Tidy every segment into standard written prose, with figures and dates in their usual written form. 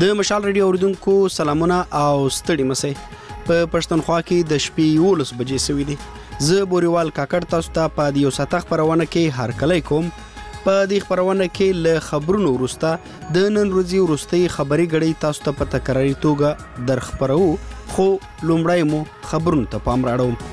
د مشال ریډیو اوریدونکو سلامونه او ستړي مسئ. په پښتونخوا کې د شپې 11 بجې سوي دي. زه بوريوال کاکړ تاسو ته په دیو ساته خبرونه کې هرکلی کوم. په دې خبرونه کې له خبرونو وروسته د نن ورځې وروستۍ خبري غړي تاسو ته په تکراري توګه درخبرو، خو لومړی مو خبرونو ته پام راړو.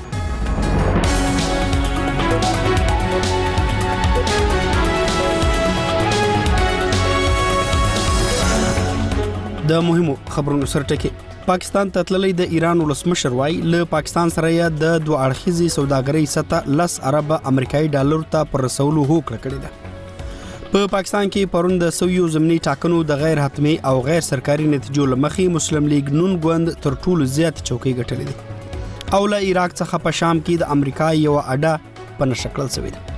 د مهمو خبرونو سرټکی. پاکستان ته تللی د ایران ولسمشر وای له پاکستان سره د دوه اړخیزي سوداګرۍ سطح 10 ارب امریکایي ډالر ته پر رسولو هوکړه کړې ده. په پاکستان کې پرون د سویو ضمني ټاکنو د غیر حتمي او غیر سرکاري نتیجو لمخې مسلم لیگ نون ګوند تر ټولو زیات چوکۍ ګټلې دي او له عراق څخه په شام کې د امریکا یو اډه په نشکل شوې ده.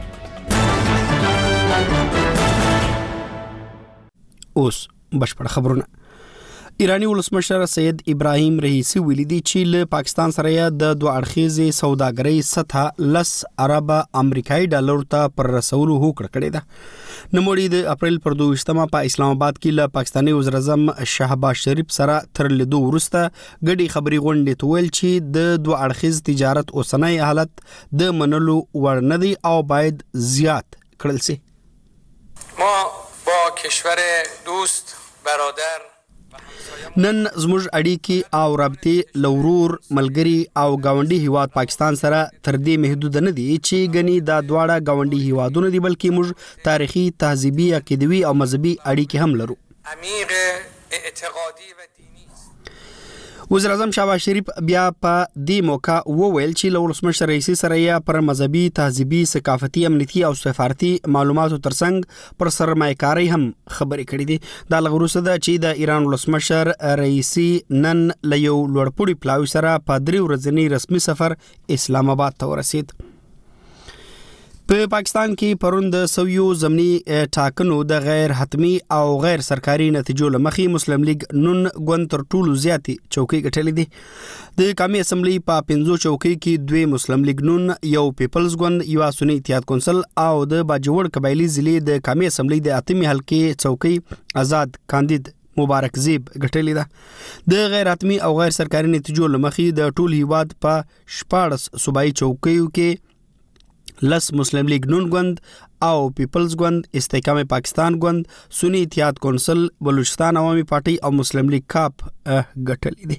اوس بشپړ خبرونه. ایرانی ولسمشر سید ابراهیم رئیسی ویلي دی چې له پاکستان سره د دوه اړخیزي سوداګرۍ سطح 10 ارب امریکایي ډالر ته پر رسولو هوکړه کړې ده. نوموړي د اپریل پر 22 په اسلام آباد کې له پاکستاني وزیر اعظم شهباز شریف سره تر لیدو وروسته ګډي خبري غونډې ته ویل چې د دوه اړخیز تجارت اوسنۍ حالت د منلو وړ نه دی او باید زیات کړل شي. ما با کشور دوست برادر نن زموږ اړیکې او رابطې لورور ملګری او گاونډي هیواد پاکستان سره تر دې محدود نه دي چې غني دا دواړه گاونډي هیوادونه دي، بلکې موږ تاریخي، تهذیبي، عقیدوي او مذهبي اړیکې هم لرو. عمیق اعتقادي و دینی. وزیر اعظم شهباز شریف بیا په دې موقع وویل چې له ولسمشر رئیسی سره یې پر مذهبي، تهذیبي، ثقافتي، امنیتي او سفارتي معلوماتو ترڅنګ پر سرمایه‌کاري هم خبرې کړې دي. دا لغروسه ده چې د ایران ولسمشر رئیسی نن له یو لوړپوړي پلاوي سره په 3 ورځنی رسمي سفر اسلام آباد ته ورسید. په پاکستان کې پرون د سویو ضمني ټاکنو د غیر حتمي او غیر سرکاري نتیجو لمخې مسلم لیگ نون ګوند تر ټولو زیاتې چوکۍ ګټلې دي. د قومي اسمبلی په 5 چوکۍ کې 2 مسلم لیگ نون، یو پیپلز ګوند، یو سنی اتحاد کونسل او د باجوړ قبایلی ضلع د قومي اسمبلی د اتمی حلقې چوکۍ آزاد کاندید مبارک زیب ګټلې ده. د غیر حتمي او غیر سرکاري نتیجو لمخې د ټول هیواد په 14 صوبایي چوکیو کې لس مسلم لیگ نون ګوند او پیپلز ګوند، استحکام پاکستان ګوند، سنی اتحاد کونسل، بلوچستان عوامي پارټي او مسلم لیگ کاپ ګټلې دي.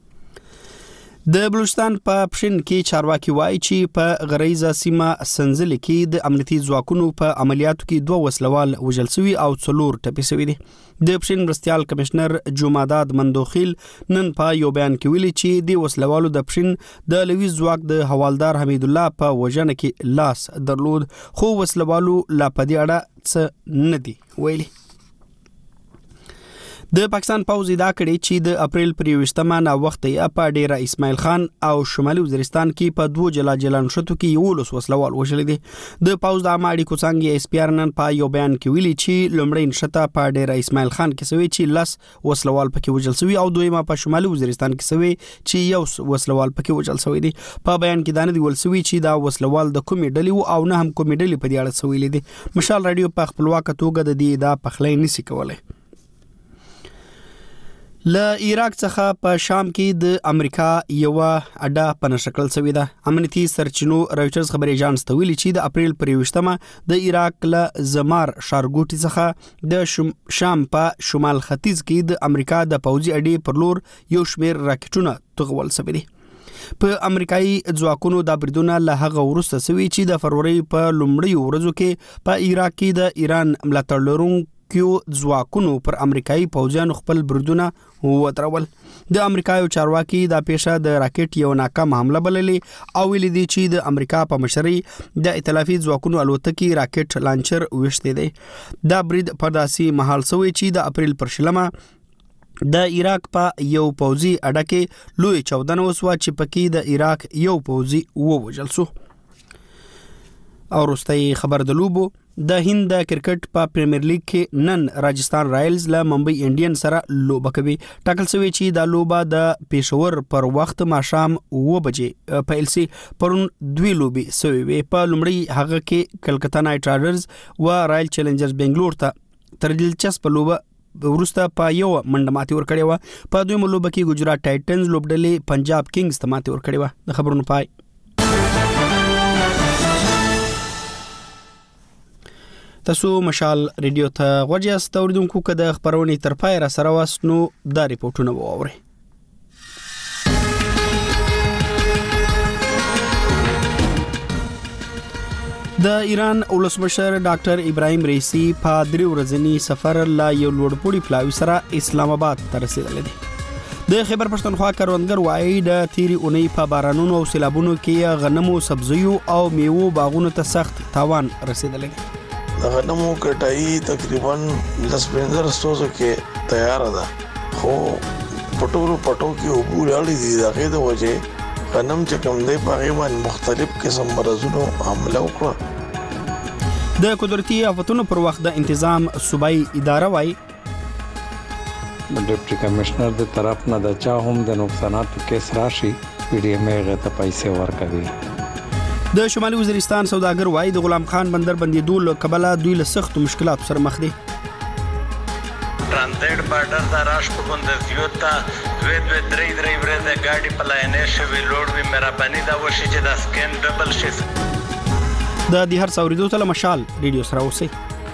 د بلوچستان په پښین کې چارواکي وایي چې په غریزه سیمه سنځل کې د امنیتي ځواکونو په عملیاتو کې 2 وسلوال وژل شوي او 4 ټپي شوي دي. د پښین مرستیال کمشنر جمعداد مندوخیل نن په یو بیان کې ویلي چې د وسلوالو د پښین د لوی ځواک د حوالدار حمید الله په وژنه کې لاس درلود، خو وسلوالو لا په دې اړه څه نه دي ویلي. د پاکستان پوځ دا کړي چې د اپریل پر 21 نا وخت یې په ډیره اسماعیل خان او شمالي وزیرستان کې په 2 جلا نشټو کې 11 وسلوال وژل دي. د پوځ د اماړي کوڅنګ اس پی ار نن په یو بیان کې ویلي چې لومړی نشټه په ډیره اسماعیل خان کې سوي چې 10 وسلوال پکې وژل شوی او دویمه په شمالي وزیرستان کې سوي چې یو وسلوال پکې وژل شوی دي. په بیان کې دا نه دی ول سوي چې دا وسلوال د کومې ډلې او نه هم کومې ډلې په دې اړه سوي دي. مشال رادیو په خپلواک توګه د دې دا پخلې نسی کولای. له عراق څخه په شام کې د امریکا یو اډه په نشکل شوې ده. امنیتي سرچینو رويټرز خبري اژانس ته ویلي چې د اپریل پر 21 د عراق له زمار شارګوټي څخه د شام په شمال ختیځ کې د امریکا د پوځي اډې پر لور یو شمېر راکټونه توغول شوي دي. په امریکایي ځواکونو د بریدونه له هغه وروسته سوي چې د فروری په لومړیو ورځو کې په عراق کې د ایران ملاتړ لرونکو ځواکونو پر امریکایي پوځیانو خپل بریدونه وترول. د امریکایي چارواکي دا پیښه د راکټ یو ناکام حمله بللې او ویلي دي چې د امریکا په مشرۍ د ائتلافي ځواکونو الوتکې راکټ لانچر وشته دي. دا برید په داسې محل سوی چې د اپریل پر 20 د عراق په یو پوځي اډه کې لوی چاودنه وسوه چې پکې د عراق یو پوځي ووژل شو. او وروستۍ خبر د لوبو. د هند د کرکټ په پریمیر لیګ کې نن راجستان رایلز له ممبئی انډین سره لوبه کوي. ټاکل شوی چې دا لوبه د پېښور پر وخت ماښام 9 بجې پیل شي. پرون 2 لوبې شوې وې. په لومړی هغه کې کلکتا نایټ رایډرز و رایل چیلنجرز بنگلور ته تر دلچسپ لوبه وروسته په یو منډه ماتې ورکړې وه. په دویمه لوبه کې ګجرات ټایټنز لوبډلې پنجاب کینګز ته ماتې ورکړې وه. د خبرونو پای. تاسو مشال ریډیو ته غوږ یاست اوریدونکو. که د خبرونې تر پای را سره واست نو دا ریپورټونه واورئ. د ایران ولسمشر ډاکټر ابراهیم رئیسی په 3 ورځنی سفر لا یو لوړپوړي پلاوی سره اسلام آباد ته رسیدلی دی. د خیبر پښتونخوا کروندګر وایي د تیری اونۍ په بارانونو او سیلابونو کې غنمو، سبزیو او میوو باغونو ته سخت تاوان رسیدلی دی. د غنمو کټای تقریبا 10-15 ستوزو کې تیار ده، خو پټو کې وګورئ دي دغه د وجه غنم چې کوم دی په غیبان مختلف قسم مرزونو حمله وکړه. د قدرتي آفتونو پر وخت د تنظیم صوبایي اداره وایي ډیپټي کمشنر د طرف نه د چا هم د نقصاناتو کیس راشي پی ډی ایم ای ته پیسې ورکوي. د شمالي وزیرستان سوداګر وایي د غلام خان بندر بندیدو له کبله دوی له سخت مشکلاتو سره مخ دي. ترانزیت بارډر د راش په بندر زیوتا دوی درې ورځې ګاډي په لاینې شوی لوړ وی مهرباني دا وشي چې دا سکین ډبل شي. د دې هر څوریدو ته مشال ریډیو سره اوسئ.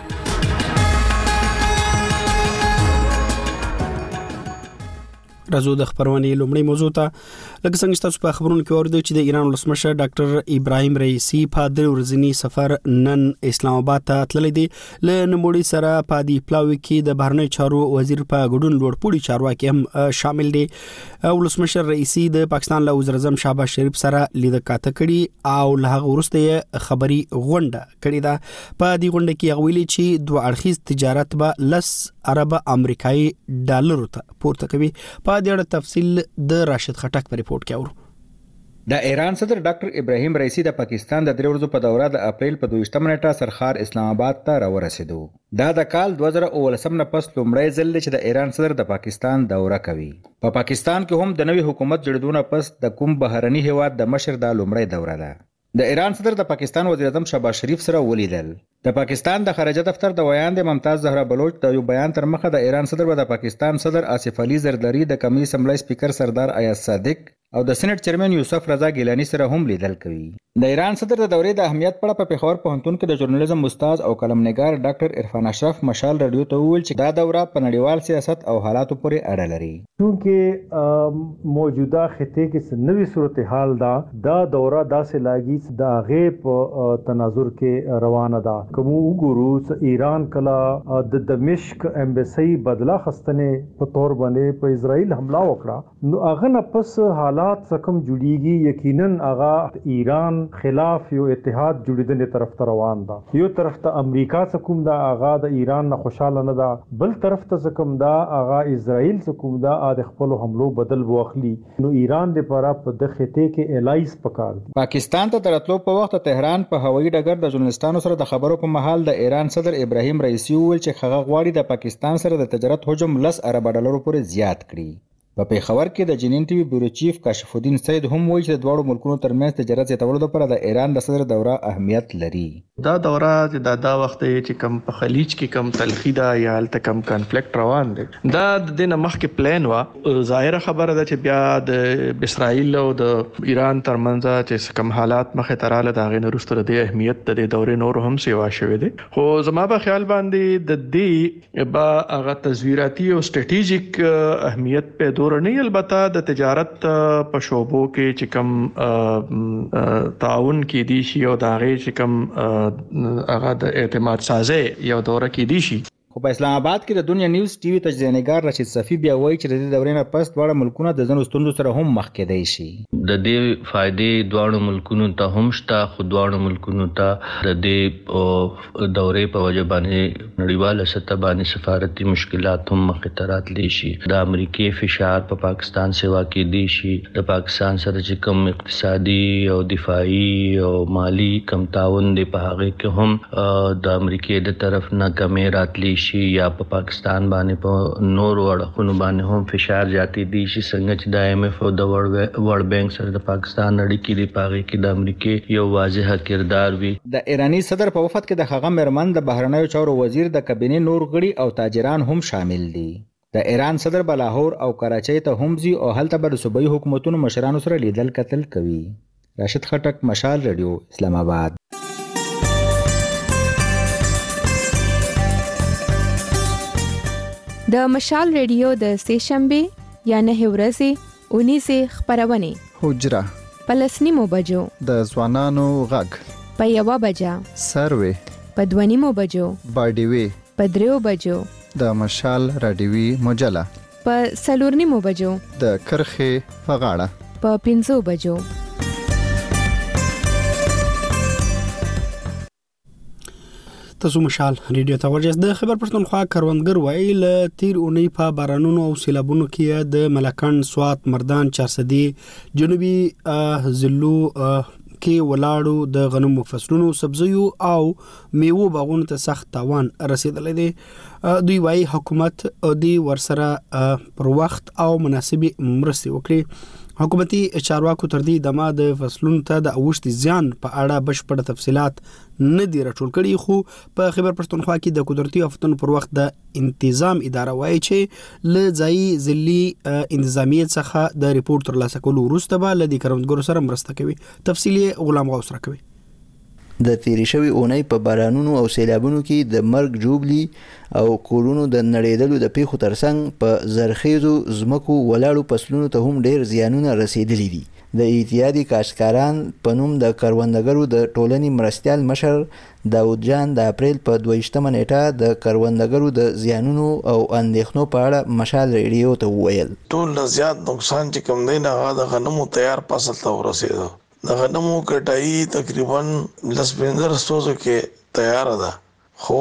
راځو د خبرونې لومړی موضوع ته. لکه څنګه چې تاسو په خبرونو کې اوریدئ چې د ایران ولسمشر ډاکټر ابراهیم رئیسی په 3 ورځنی سفر نن اسلام آباد ته تللی دی. له نوموړي سره په دې پلاوي کې د بهرنی چارو وزیر په ګډون لوړپوړي چارواکي هم شامل دي. ولسمشر رئیسی د پاکستان له وزیر اعظم شهباز شریف سره لیدل کاته کړي او له هغه وروسته خبري غونډه کړې ده. په دې غونډه کې هغه ویلي چې دوه اړخیز تجارت به 10 ارب امریکایي ډالرو ته پورته کوي. په دې اړه تفصیل د راشد خټک په ریپورت کې اورو. د ایران صدر ډاکټر ابراهیم رئیسی د پاکستان د 3 ورځو په دوره د اپریل په 22 نیټه سرخار اسلام آباد ته راورسېدو. دا د کال 2019 نه پس لومړی ځل چې د ایران صدر د پاکستان دوره کوي. په پاکستان کې هم د نوي حکومت جوړېدو نه پس د کوم بهرني هیواد د مشر د لومړی دوره ده. د ایران صدر د پاکستان وزیر اعظم شهباز شریف سره ولیدل. د پاکستان د خارجه دفتر د ویاند ممتاز زهرا بلوچ د یو بیان تر مخه د ایران صدر و د پاکستان صدر آصف علي زرداری، د قومي اسمبلی سپیکر سردار ایاز صادق او د سېنات چیرمن یوسف رضا ګیلانی سره هم لیدل کوي. د ایران صدر د دورې د اهمیت په اړه په پېښور پوهنتون کې د ژورنالیزم استاد او قلمنګار ډاکټر عرفان اشرف مشال رادیو ته وویل چې دا دوره په نړیوال سیاست او حالاتو پورې اړه لري. چونکه موجوده خطې کې نوې صورتحال دا دوره داسې لاګي د هغې په تناظر کې روانه ده. کوم وګورو ایران کله د دمشق امبسی بدلا خستنې په تور باندې په اسرائیل حمله وکړه، نو هغه نه پس حالات څخه جوړیږي. یقینا هغه ایران خلاف یو اتحاد جوړیدنې طرف ته روان ده. یو طرف ته امریکا څخه دا هغه د ایران نه خوشاله نه ده، بل طرف ته څخه دا هغه اسرائیل څخه دا د خپل حملو بدل واخلي. نو ایران د لپاره په دغه خطې کې الایس پکار دي. پاکستان ته درتلو په وخت تهران په هوایي ډګر د ژورنالستانو سره د خبرو په مهال د ایران صدر ابراهیم رئیسی وویل چې هغه غواړي د پاکستان سره د تجارت حجم 10 ارب ډالرو پورې زیات کړي. په پیښور کې د جنین ټي وي بیورو چیف کاشف الدین سید هم وایي چې د دواړو ملکونو ترمنځ تجارت زیاتولو لپاره د ایران د صدر دوره اهمیت لري. دا دوره دا وخت چې کم په خلیج کې کم تلخی ده یا هلته کم کنفلیکټ روان دی، دا د دې نه مخکې پلان و. ظاهره خبره ده چې بیا د اسرائیل او د ایران ترمنځ چې کم حالات مخې ته راغله د هغې نه وروسته د دې اهمیت د دې دورې نور هم سیوا شوی دی. خو زما په خیال باندې د دې به هغه تصویراتي او سټریټیجیک اهمیت پیدا نه، البته د تجارت په شعبو کې چې کم تعاون کې دي شي او د هغې چې کم هغه د اعتماد سازۍ یو دوره کې دي شي. خو په اسلام آباد کې د دنیا نیوز ټي وي تجزیه‌نګار رشید صفی بیا وایي چې د دې دورې نه پس دواړه ملکونه د ځینو ستونزو سره هم مخ کېدای شي. د دې فائدې دواړو ملکونو ته هم شته، خو دواړو ملکونو ته د دې دورې په وجه باندې نړیواله سطح باندې سفارتي مشکلات هم مخې ته راتلی شي. د امریکې فشار په پاکستان سیوا کېدی شي. د پاکستان سره چې کوم اقتصادي او دفاعي او مالی کم تعاون دی په هغې کې هم د امریکې د طرف نه کمې راتلی شي. شي یا په پاکستان باندې په نورو اړخونو باندې هم فشار جاتی دي چې څنګه چې د IMF او د ورلد بانک سره د پاکستان اړیکې د پاغي کې د امریکای یو واضح کردار وي. د ایرانی صدر په وفد کې د هغه مرمن د بهرنیو چارو وزیر د کابینې نور غړي او تاجران هم شامل دي. د ایران صدر به لاهور او کراچۍ ته هم ځي او هلته به د صوبایي حکومتونو مشرانو سره لیدل کتل کوي. راشد خټک، مشال رادیو، اسلام آباد. د مشال رادیو د سه‌شنبه یا 9 ورځې 19 خبرونه حجره پلسنیمو بجو د ځوانانو غږ په 1 بجه سروي په 2 بجو باډیوي په 3 بجو د مشال رادیوي مجله په 4 بجو د کرخه په غاړه په 5 بجو. تاسو مشال ریډیو ته ورجس. د خبر پښتونخوا کروندګر وایي ل تیر اونۍ په بارانونو او سیلابونو کې د ملکند، سوات، مردان، چارسدي، جنوبي ضلعو کې ولاړو د غنمو فصلونو، سبزیو او میوو باغونو ته سخت تاوان رسیدلی دی. دوی وایي حکومت دی ورسره پر وخت او مناسبي مرستې وکړي. حکومتي چارواکو تر دې دمه د فصلونو ته د اوښتي زیان په اړه بشپړ تفصيلات نه دی راټول کړي، خو په خبر پښتونخوا کې د قدرتي آفتونو پر وخت د انتظام اداره وایي چې ل ځایي ضلعي انتظامیه څخه د ریپورت ترلاسه کولو وروسته به ل دې کروندګرو سره مرسته کوي. تفصیلی غلام غوث راکوي. د تیری شوی اونۍ په بارانونو او سیلابونو کې د مرګ جوبلی او کورونو د نړیدلو د پیښو ترڅنګ په زرخیزو زمکو ولاړو فصلونو ته هم ډیر زیانونه رسیدلي دي. د اتحادیې کاشتکاران په نوم د کروندګرو د ټولنې مرستیال مشر داود جان د اپریل په 22 نیټه د کروندګرو د زیانونو او اندېښنو په اړه مشال ریډیو ته وویل. ټول نه زیات نقصان چې کوم دی نه هغه د غنمو تیار فصل ته ورسېدو. د غنمو کټای تقریبا 1500 کې تیار ده، خو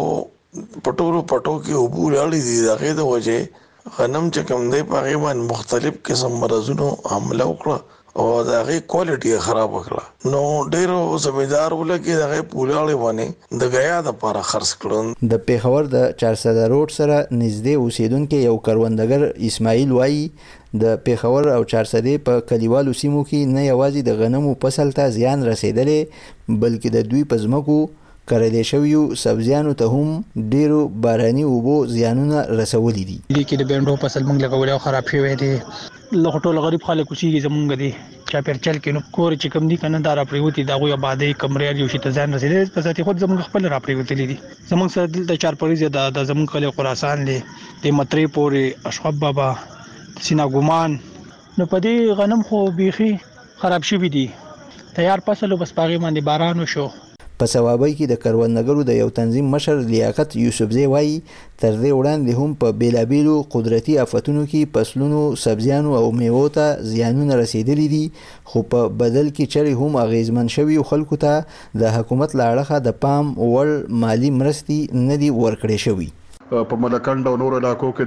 پټو کې عبور اړې دي. دغه د وجه غنم چې کوم دی په هغه باندې مختلف قسم مرزونو حمله وکړه او دغه کوالټي خراب وکړه. نو ډیرو زمیدار ولکه دغه پولاړې باندې د غیا د لپاره خرڅ کړل. د پیښور د 400 روډ سره نږدې اوسیدونکو یو کروندګر اسماعیل وایي د پیښور او 400 په کلیوالو سیمو کې نه یوازې د غنمو فصل ته زیان رسیدلې بلکې د دوی په ځمکو کرلې شویو سبزیانو ته هم ډیرو باراني اوبو زیانونه رسولي دي. لیکي د بینډو فصل موږ لګولې او خراب شوی دی. لغټول غریب خلک کوشيږي زمونږ دي چا پرچل کې نو کور چې کم دي کنه دا را پریوتی دا غوي آبادی کمرې یو شي ته ځان رسیدل په ذاتي خود زمونږ خپل را پریوتلې دي. زمونږ سره د چار پریزه د زمونږ کله خراسان دي د متری پورې اشخاب بابا سینا ګمان نو پدې غنم خو بيخي خراب شوی دي. تیار فصل بس پاغي باندې باران وشو. په ثوابای کې د کروندګرو د یو تنظیم مشر لیاقت یوسفزی وایي تر دې وړاندې هم په بیلابیلو قدرتي آفتونو کې فصلونو، سبزیانو او میوو ته زیانونه رسیدلي دي، خو په بدل کې چرې هم اغیزمن شوي خلکو ته د حکومت له اړخه د پام وړ مالی مرستې نه دي ورکړې شوي. په ملکند او نور علاقو کې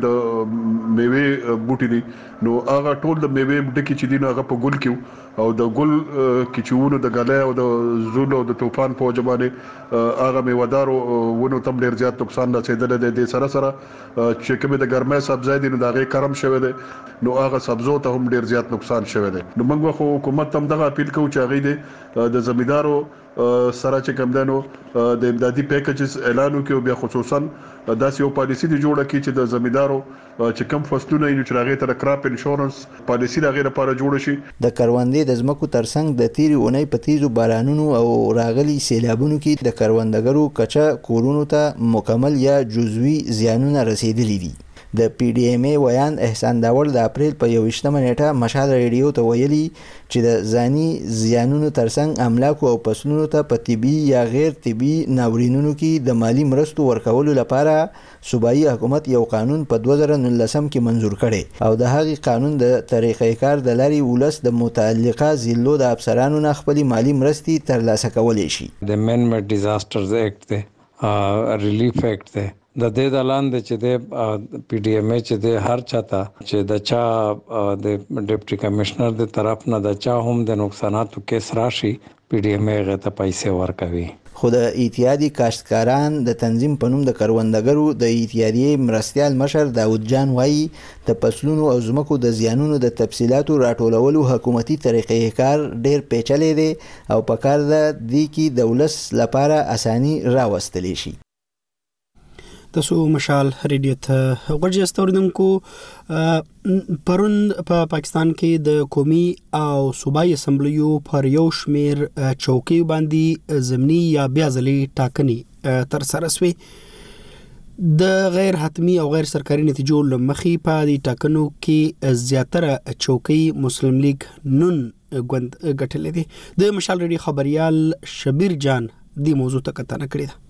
د میوه بوټي دي نو هغه ټول د میوه ډکی چې دي نو هغه په ګل کې او د ګل کیچونو د غلې او د زول او د طوفان په وجبانه هغه میوهدارو ونو تم ډیر زیات نقصان رسیدل دي. د سره سره چې کومه د ګرمه سبزی دي نو دا غي کرم شوی دی نو هغه سبزو ته هم ډیر زیات نقصان شوی دی. نو موږ خو حکومت هم دغه اپیل کوو چې هغه د زمیندارو سره چې کوم دنو د امدادي پیکیجز اعلان وکړي، بیا خصوصا داسې یو پالیسی دی جوړه کړي چې د زمیندارو چې کم فصلونه یې چې راغی تر کراپ انشورنس پالیسی راغی لپاره جوړ شي. د کروندې د ځمکو ترڅنګ د تیری اونۍ په تیزو بارانونو او راغلي سیلابونو کې د کروندګرو کچا کورونو ته مکمل یا جزوي زیانونه رسیدلي دي. د پی ډی ایم ای ویان احسان داور د اپریل په 21 نیټه مشال ریډیو ته ویلي چې د ځاني زیانونو ترڅنګ املاکو او فصلونو ته په طبي یا غیر طبي ناورینونو کې د مالی مرستو ورکولو لپاره صوبایي حکومت یو قانون په 2019 کې منظور کړي او د هغې قانون د طریقې کار د لارې ولس د متعلقه ضلعو د افسرانو نه خپلې مالی مرستې ترلاسه کولی شي. د مین میډ ډیزاسترز ایکټ دی، ریلیف ایکټ دی، د دې د لاندې چې د پی ډی ایم ای چې د هر چاته چې د چا د ډیپټي کمشنر د طرف نه د چا هم د نقصاناتو کیس راشي پی ډی ایم ای غته پیسې ورکوي. خو د اتحادیې کاشتکاران د تنظیم په نوم د کروندګرو د اتحادیې مرستیال مشر داود جان وایي د فصلونو او ځمکو د زیانونو د تفصیلاتو راټولولو حکومتي طریقې کار ډیر پیچلی دی او په کار ده دی کې د ولس لپاره اساني راوستلی شي. تاسو مشال ریډیو ته غوږی استوریدونکو پرون په پاکستان کې د قومي او صوبایي اسمبلیو پر یو شمیر چوکۍ باندې ضمني یا بیا ځلي ټاکنې تر سره شوې. د غیر حتمی او غیر سرکاري نتیجو لمخې په دې ټاکنو کې زیاتره چوکۍ مسلم لیگ نون ګوند ګټلې دي. د مشال ریډیو خبريال شبیر جان دې موضوع ته کتنه کړې ده.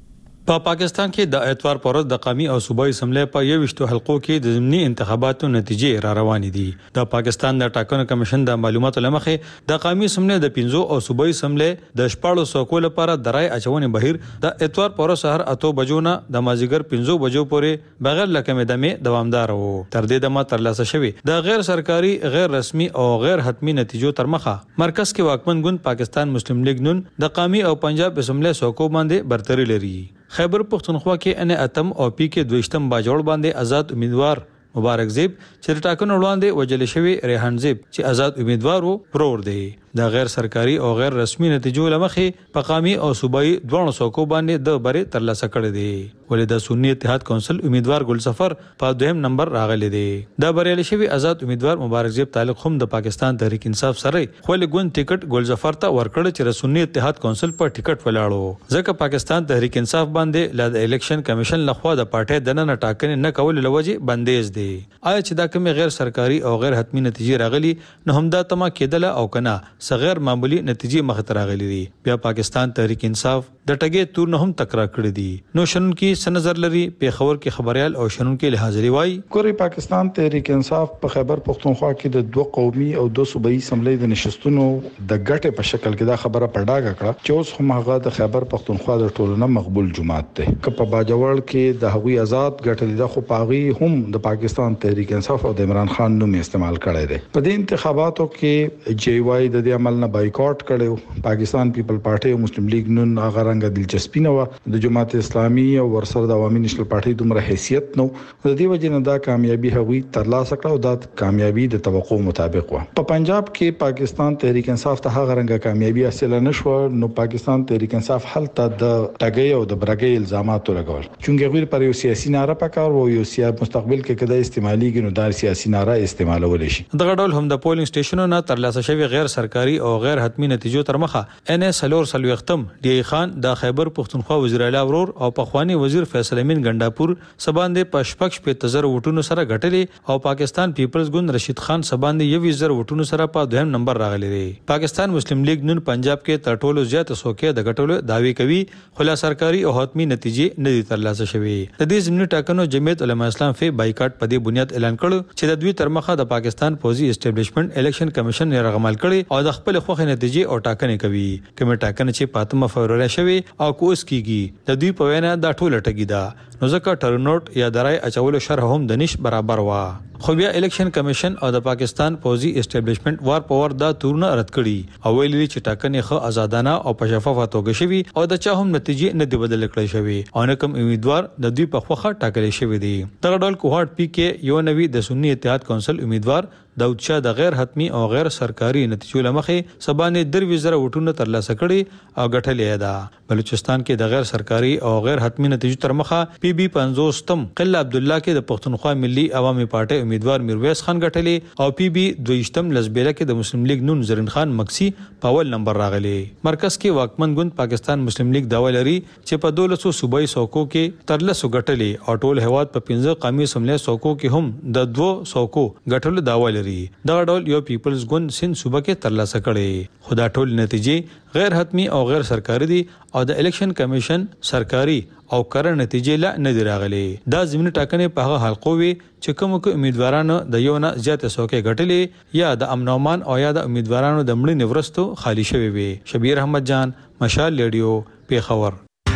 په پاکستان کې د اتوار پر ورځ د قومي او صوبایي اسمبلی په 21 حلقو کې د ضمني انتخاباتو نتیجې را روانې دي. د پاکستان د ټاکنو کمیشن د معلوماتو لمخې د قومي اسمبلی د 15 او صوبایي اسمبلی د 14 سوکو لپاره د رای اچونې بهیر د اتوار پر سحر 8 بجو نه د مازیګر 15 بجو پورې بغیر لکمې دمه دوامدار وو. تر دې دمه ترلاسه شوی د غیر سرکاري غیر رسمي او غیر حتمی نتیجو تر مخه مرکز کې واکمن ګوند پاکستان مسلم لیگ نون د قومي او پنجاب اسمبلی سوکو باندې برتری لري. خیبر پختونخوا کې ان اتم او پی کې دویشتم باجوړ باندې آزاد امیدوار مبارک زیب چې ټاکنو وړاندې وجل شوی ریحان زیب چې آزاد امیدوار وو پرور دی. د غیر سرکاري او غیر رسمي نتیجو لمخې په قومي او صوبایي دوه سوکو باندې د بری ترلاسه کړی دی. ولې د سنی اتحاد کونسل امیدوار ګل سفر په دویم نمبر راغلی دی. د بریالي شوی آزاد امیدوار مبارک زیب تعلق هم د پاکستان تحریک انصاف سره خو له ګوند ټیکټ ګل ظفر ته ورکړ چې سنی اتحاد کونسل په ټیکټ ولاړو. ځکه پاکستان تحریک انصاف باندې د الیکشن کمیشن لخوا د پارټي دننه ټاکنې نه کول لوجه بندیز دی. آیا چې دا کوم غیر سرکاري او غیر حتمی نتیجې راغلي نو همدا تما کېدله او کنه صغیر معمولی نتیجې مخ ته راغلي دي. بیا پاکستان تحریک انصاف د ټګې تور نه هم تکرار کړی دي. نو شنن کې سنظر لري پیښور کې خبريال او شنن کې لحاظري وای ګوري پاکستان تحریک انصاف په خیبر پختونخوا کې د دوه قومي او دوه صوبایي اسمبلی د نشستونو د ګټه په شکل کې دا خبره پړډاګه کړه چې اوس هم هغه د خیبر پختونخوا د ټولنه مقبول جماعت ده. که په باجوړ کې د هغوی آزاد ګټل د خو پاغي هم د پاکستان تحریک انصاف او د عمران خان نوم استعمال کړی دی. په دې انتخاباتو کې جی وای د دې عمل نه بایکاټ کړو. پاکستان پیپل پارټي او مسلم لیگ نون هغه رنګ دلچسپي نه و. د جماعت اسلامي او ورسره د عوامي نېشنل پارټي دومره حیثیت نو. د دې وجه نه دا کامیابی هغوی ترلاسه کړه او دا کامیابی د توقع مطابق و. په پنجاب کې پاکستان تحریک انصاف ته هغه رنګ کامیابی حاصل نه شو. نو پاکستان تحریک انصاف حالت د ټګي او د برګي الزامات لګول. چونګې غیر پر یو سیاسي ناره پکار وو یو سیاسي مستقبل کې کده استعمالي نو دار سیاسي ناره استعمالول شي. دغه ډول هم د پولینګ سټیشنونو نه ترلاسه شوی غیر سرکاري او غیر حتمی نتیجو تر مخه ان اس سلور سلوختم ډی خان د خیبر پختونخوا وزیر اعلی ورور او پخوانی وزیر فیصل امین ګنداپور سباندې پشپکش په تزر وټونو سره غټلې او پاکستان پیپلز ګوند رشید خان سباندې یو وزیر وټونو سره په دویم نمبر راغلی دی. پاکستان مسلم لیگ نن پنجاب کې تر ټولو زیات سوکې د غټلو داوی کوي خلا سرکاري او حتمی نتیجې نه دي ترلاسه شوی. د دې ضمني ټاکنو جمعیت علماء اسلام فی بایکاټ په دې بنیاد اعلان کړ چې د دوی تر مخه د پاکستان پوزي اسټابلیشمنت الیکشن کمیشن یې رغمال کړي او د خپل خوخه نتیجې او ټاکنې کوي. کومه ټاکنه چې 5 فبرवरी شوی او کوس کیږي د دوی په وینا دا ټوله ټګی ده. نو ځکه ټرنوټ یا درای اچولو شرح هم د نش برابر وا. خو بیا الیکشن کمیشن او د پاکستان پوزي اسټابلیشمنت وار په ور دا تورونه رد کړي او ویلي چې ټاکنې خو آزادانه او په شفافه توګه شوی او د چا هم نتیجې نه دی بدل کړی شوی او نه کوم امیدوار د دوی په خوخه ټاکل شوی دی. دغه ډول کوهاټ پی کې یو نوی د سنی اتحاد کونسل امیدوار داود شاه د غیر حتمی او غیر سرکاري نتیجو لمخې سبانه دروي زره وټونه ترلاسه کړي او غټلې ده. بلوچستان کې د غیر سرکاري او غیر حتمی نتیجو تر مخه پی بی 50 تم قله عبد الله کې د پښتونخوا ملي عوامي پارټي امیدوار میرویس خان غټلې او پی بی 22 لزبیله کې د مسلم لیگ نون زرین خان مکسی په اول نمبر راغلي. مرکز کې واکمن ګوند پاکستان مسلم لیگ داوا لري چې په 1200 صوبایي سوکو کې ترلاسه غټلې او ټول هواد په 15 قومي اسمبلی سوکو کې هم د 200 سوکو غټلو داوا لري. دا ډول یو پیپلز ګوند سند صوبه کې ترلاسه کړي. خدا ټول نتیجې غیر حتمی او غیر سرکاري دي او د الیکشن کمیشن سرکاري او کار نتیجې لا نه دی راغلي. دا ضمني ټاکنې په هغه حلقو وي چې کوم امیدوارانو د یو نه زیات سوکې غټلې یا د امنومان او یا د امیدوارانو د مړینې ورستو خالی شوی وي. شبیر احمد جان مشال ریډیو پیښور.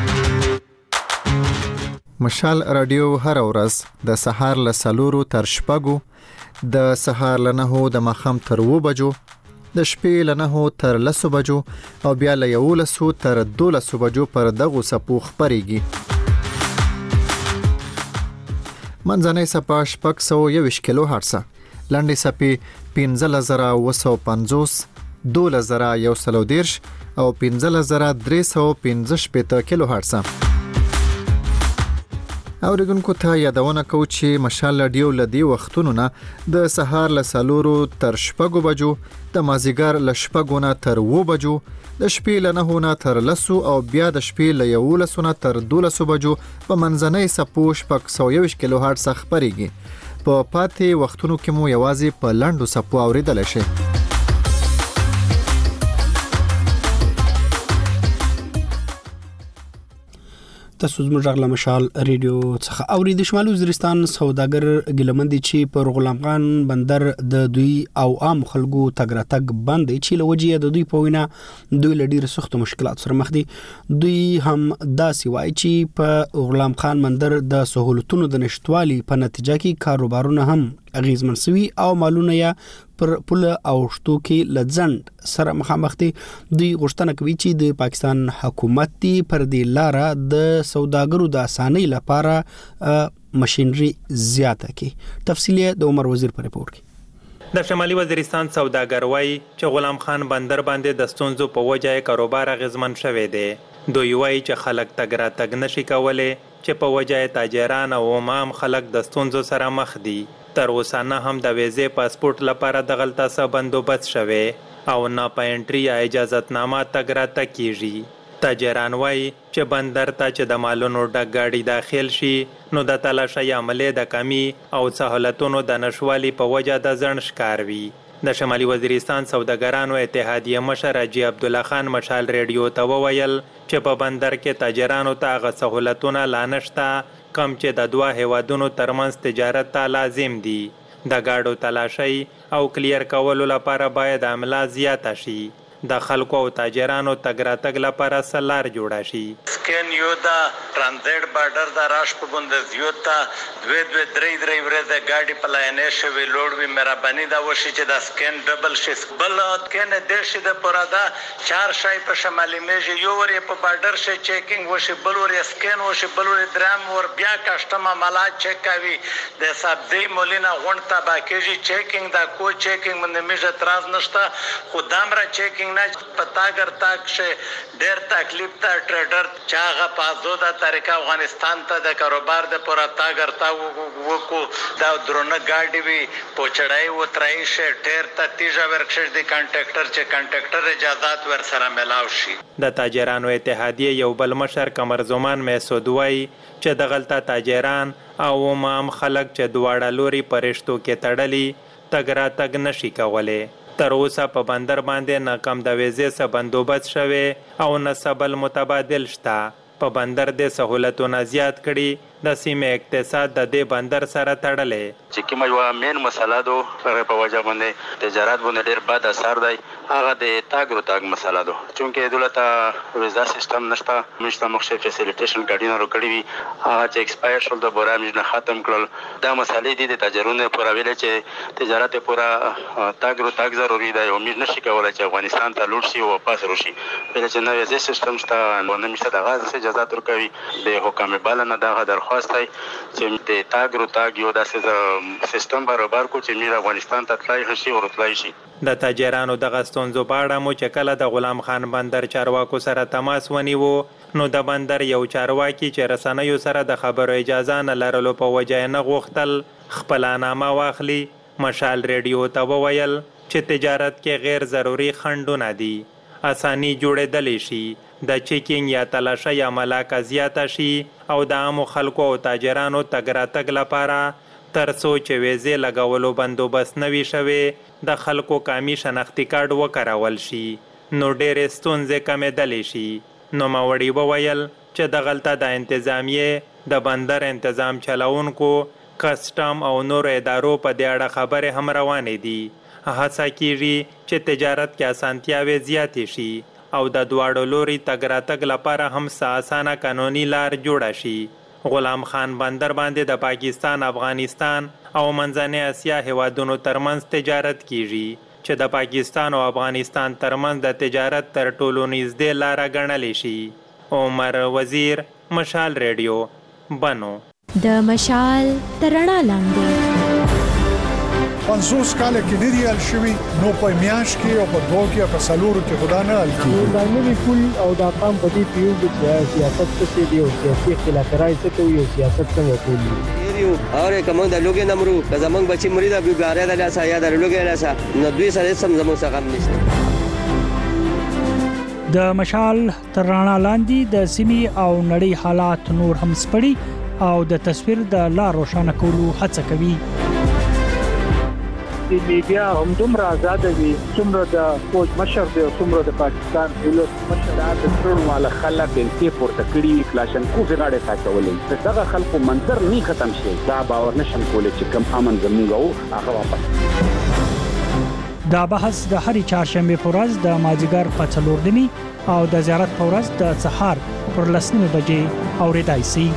مشال رادیو هر ورځ د سهار له 4 تر 6 د سهار له 9 د مخام تر 2 بجو د شپې له 9 تر 10 بجو او بیا له 11 تر 12 بجو پر دغو څپو خپرېږي. منځنۍ څپه 621 کیلو هرتز، لنډې څپې 15950، 12130 او 15315 کیلو هرتز. اوریدونکو ته یادونه کو چې مشال رادیو لدی وختونو نه د سهار له 4 تر 6 بجو، د مازیګر له 6 نه تر 7 بجو، د شپې له 9 نه تر 10 او بیا د شپې له 11 نه تر 12 بجو په منځنۍ څپو 621 کیلو هرتز خپرېږي. په پاتې وختونو کې مو یوازې په لنډو څپو اوریدل شي. تاسو زموږ غږ له مشال ریډیو څخه اوري. د شمالي وزیرستان سوداګر ګیلمند چې پر غلام خان بندر د دوی او عام خلکو تګ راتګ بند چې لوجه د دوی په وینا دوی لډیر سخت مشکلات سره مخ دي. دوی هم داسې وایي چې په غلام خان بندر د سہولتونو د نشټوالي په نتیجه کې کاروبارونه هم اغیزمن سوي او مالونه یا پر پل او شتو کې لځند سره مخامخ دي. دوی غوښتنه کوي چې د پاکستان حکومت دی پر دې لاره د سوداګرو د اسانۍ لپاره ماشينري زیاته کړي. تفصیلی د عمر وزیر پر رپورت کې. د شمالي وزیرستان سوداګر وایي چې غلام خان بندر باندې د ستونزو په وجه کاروبار اغیزمن شوی دی. دوی وایي چې خلک تګ راتګ نشي کولای، چې په وجه تاجران او عام خلک د ستونزو سره مخ دي. تر اوسه نه هم د ویزې پاسپورت لپاره د غلطه څه بندوبست شوی او نه په انټري یا اجازتنامه تګ راتګ کیږي. تاجران وایي چې بندر ته چې د مالونو ډک ګاډي داخل شي نو د تلاشۍ عملې د کمی او سہولتونو د نشوالي په وجه د ځنډ ښکار وي. د شمالي وزیرستان سوداګرانو اتحادیه مشر حاجي عبدالله خان مشال ریډیو ته وویل چې په بندر کې تاجرانو ته هغه سہولتونه لا نشته کم چې د دوه هیوادونو ترمنځ تجارت ته لازم دي. د گاډو تلاشۍ او کلیر کولو لپاره باید عمله زیاته شي. د خلکو او تاجرانو تګ راتګ لپاره سلار جوړه شي. سکن یو دا ترانزیت بارډر دا راش په بندرزیو ته دوه درې ورځې ګاډي په لاینې شوی لوړ وی مهرباني دا وشي چې دا سکن ډبل شي. بل کین د شي د پرادا 4 شای په شمالي میږي یو ور په بارډر شي چیکینګ وشي، بل ور سکن وشي، بل ور درام ور بیا کسٹم عملات چیک کوي. د سبزی مولینا غونټه باکیږي چیکینګ دا کو چیکینګ باندې میږي تراز نشته. خدام را چیکینګ پتا کرتا شه ډیر تکلیف ته ټریډر چاغه پازو دا طریقه افغانستان ته د کاروبار د پورا تا کرتا وکو دا درونه گاډي وی پوچړای و ترای شه ډیر ته تیجا ورکشش دی کانټریکټر چې کانټریکټر اجازهات ور سره ملاو شي. د تاجرانو اتحادیه یو بل مشر قمر زمان مسعود وای چې د غلطه تاجران او عام خلک چې دواړه لوري پرشتو کې تړلي تګ راتګ نشي کولای. تر اوسه په بندر باندې نه کم د ویزې څخه بندوبست شوی او نه سبل متبادل شته. په بندر د سہولتونو زیات کړي. د سیمې اقتصاد د دې بندر سره تړلې چې کومه یو مین مسله دو په وجه باندې تجارت باندې ډیر بد اثر دی. هغه د تاګ راتګ مسله دو چې دولت ویزا سیستم نشته مخشه فیسیلیټیشن کارډینر کړی وی هغه چې ایکسپایر شول د بورا مجنه ختم کړل. دا مسلې دي د تاجرونو پورا ویل چې تجارت پورا تاګ راتګ ضروری دی او موږ نشي کولای چې افغانستان ته لوټ شي او واپس راشي. ویل چې نو ویزا سیستم شته نه مشته د غاز اجازه ورکوي. د حکومت بلنه دغه درخواست دی چې د تاګ راتګ یو داسې سیستم برابر کو چې موږ افغانستان ته تلای شي او راتلای شي. د تاجرانو د غستونزو په اړه مو چې کله د غلام خان بندر چارواکو سره تماس ونیو نو د بندر یو چارواکي چې رسنیو سره د خبرو اجازه نه لرلو په وجه نه غوښتل خپل نامه واخلي. مشال ریډیو ته وویل چې تجارت کې غیر ضروري خنډونه دي، اساني جوړېدلی شي، د چیکینګ یا تلاشۍ عمله زیاته شي او د عامو خلکو او تاجرانو تګ راتګ لپاره تر څو چې ویزې لګولو بندوبست نه وي شوی د خلکو قامي شناختي کارت وکارول شي نو ډېرې ستونزې کمېدلی شي. نوموړي وویل چې د غلطه د انتظامیې د بندر انتظام چلونکو کسټم او نور ادارو په دې اړه خبرې هم روانې دي. هڅه کیږي چې تجارت کې اسانتیاوې زیاتې شي او د دواړو لوري تګ راتګ لپاره هم اسانه قانوني لار جوړه شي. غلام خان بندر باندې د پاکستان، افغانستان او منځنۍ اسیا هیوادونو ترمنځ تجارت کیږي چې د پاکستان او افغانستان ترمنځ د تجارت تر ټولو نږدې لاره ګڼلی شي. عمر وزیر، مشال ریډیو، بنو. د مشال تر رڼا لاندې 50 کال کې نه دی حل شوی، نو په میاش کې او په دوه کې په سالورو کې خدا نه حل کیږي. دا نوی پول او دا قام په دې پیو د سیاست څخه دی او سیاسي اختلافات څخه کوي او سیاست څنګه کوي یو اور کوم د لوګي نمرو که زمنګ بچي مرید ابو ګاره د لاسه یا د لوګي لاسه نو دوی سره سم زموږ څخه هم نشته. د مشال تر رڼا لاندې د سیمې او نړۍ حالات نور هم سپړي او د تصویر د لار روښانه کولو هڅه کوي. د میډیا هم دومره آزاد وي څومره د فوج مشر دی او څومره د پاکستان دولت مشر د ټول والا خلک بلکې پورته کړي کلاشنکوف غاړه ساتولې دغه خلکو منظر نه ختم شي. دا باور نشم کولای چې کوم امن زموږ هغه واپس. دا بحث د هرې چهارشنبه په ورځ د مازیګر په 4:30 او د زیارت په ورځ د سهار پر 10:00 بجې اوریدای شي.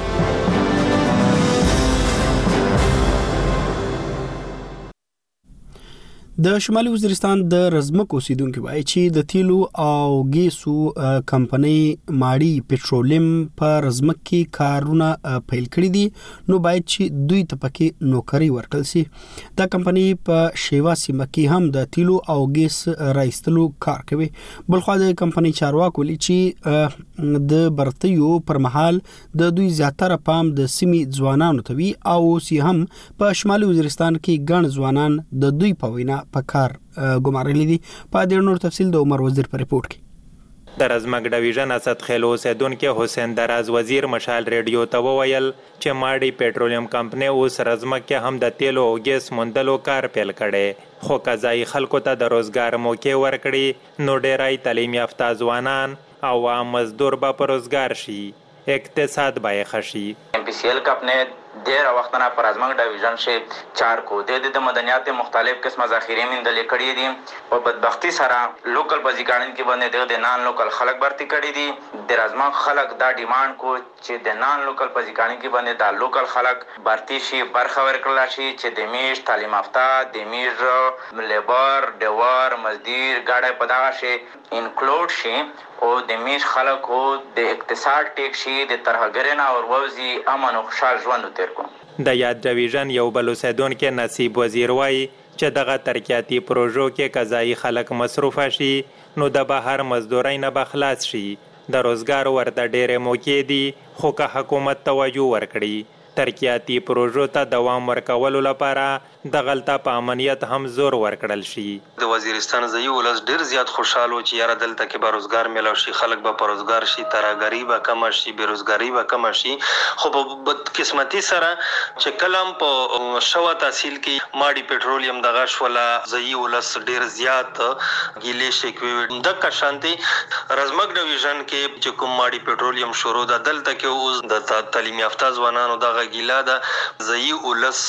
د شمالي وزیرستان د رزمک اوسیدونکو وایي چې د تیلو او ګیسو کمپنۍ ماړی پټرولیم په رزمک کې کارونه پیل کړی دي، نو باید چې دوی ته پکې نوکری ورکړل شي. دا کمپنۍ په شیوا سیمه کې هم د تیلو او ګیس راایستلو کار کوي. بلخو د کمپنۍ چارواکو ویلي چې د برتیو پر مهال د دوی زیاتره پام د سیمې ځوانانو ته وي او اوس هم په شمالي وزیرستان کې ګڼ ځوانان د دوی په وینا په کار ګمارلي دي. په دې نور تفصیل د عمر وزیر په ریپورت کې. د رزمک ډویژن اسد خیل اوسیدونکو حسین دراز وزیر مشال ریډیو ته وویل چې ماړی پټرولیم کمپنۍ اوس رزمک کې هم د تیلو او ګیس موندلو کار پیل کړي، خو قضایي خلکو ته د روزګار موقع ورکړي نو ډیرای تعلیم یافته ځوانان او عام مزدور به په روزګار شي، اقتصاد به یې ښه شي. MPCL का अपने देर वक्तना पर रजमक डिवीजन से 4 को दे मदनियात मुख्तलिफ किस्म ज़ख़ीरे में दले कड़ी दी और बदबख्ती सारा लोकल बजीकान की बने दे नान लोकल खलक भर्ती कड़ी दी दे रजमक खलक दा डिमांड को चे दे नान लोकल बजीकान की बने दा लोकल खलक भर्ती शी बरखबर करला शी चे देमीश तालीम याफ्ता देमीर लेबर डेवर मजदूर गाड़े पदागा से इंक्लूड शी और देमीश खलक को दे इक्तिसाद टेक शी दे तरहगरेना और ववजी अमन और खुशहाल ژوند تیر کو. د یاد ډویژن یو بل اوسیدونکو نصیب وزیر وایي چې دغه ترقیاتي پروژو کې قضایي خلک مصروف شي نو د بهر مزدورۍ نه به خلاص شي. د روزګار ورته ډېرې موقع دي، خو که حکومت توجه ورکړي ترقیاتي پروژو ته دوام ورکولو لپاره د غلطه په امنیت هم زور ورکړل شي. د وزیرستان ځایي ولس ډیر زیات خوشاله و چې یاره دلته کې به روزګار میلاو شي، خلک به په روزګار شي، ترهګري به کمه شي، بېروزګاري به کمه شي. خو په بدقسمتي سره چې کله هم په شوه تحصیل کې ماړی پټرولیم دغه شوله ځایي ولس ډیر زیات ګیلې شکوې دغه شانتي رزمک ډویژن کې چې کوم ماړی پټرولیم شروع ده دلته کې اوس د تعلیم یافته ځوانانو دغه ګیله ده ځایي ولس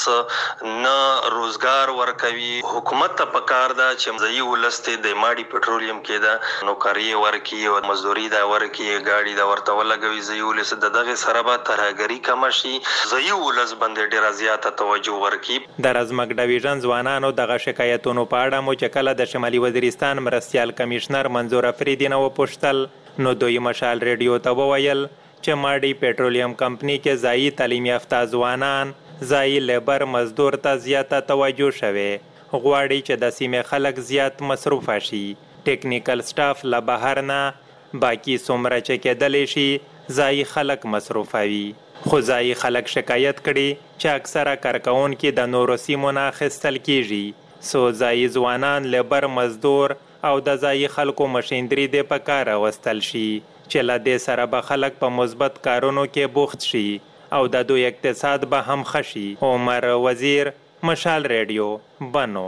نه روزګار ورکوي. حکومت ته پکار ده چې ځایي ولس ته د ماړی پټرولیم کې ده نوکری ورکړي او مزدوري دا ورکړي، ګاډي دا ورته ولګوي. ځایي ولس د دغه سره به ترهګري کم شي، ځایي ولس باندې ډیره زیاته توجه ورکړي. د رزمک ډویژن ځوانانو دغه شکایتونو په اړه مو چې کله د شمالي وزیرستان مرستیال کمشنر منظور افریدي نه وپوښتل نو دوی مشال ریډیو ته وویل چې ماړی پټرولیم کمپنۍ کې ځایي تعلیم یافته ځوانان ځایي لیبر مزدور ته زیاته توجه شوه، غواړي چې د سیمې خلک زیات مصروف شي، ټیکنیکل سټاف له بهر نه باقي څومره چې کېدلی شي ځایي خلک مصروفوي. خو ځایي خلک شکایت کړي چې اکثره کارکوونکي د نورو سیمو نه اخیستل کیږي، سو ځایي ځوانان لیبر مزدور او د ځایي خلکو مشینري دې په کار راوستل شي چې له دې سره به خلک په مثبت کارونو کې بوخت شي او د دوی اقتصاد به هم ښه شي. عمر وزیر، مشال ریډیو، بنو.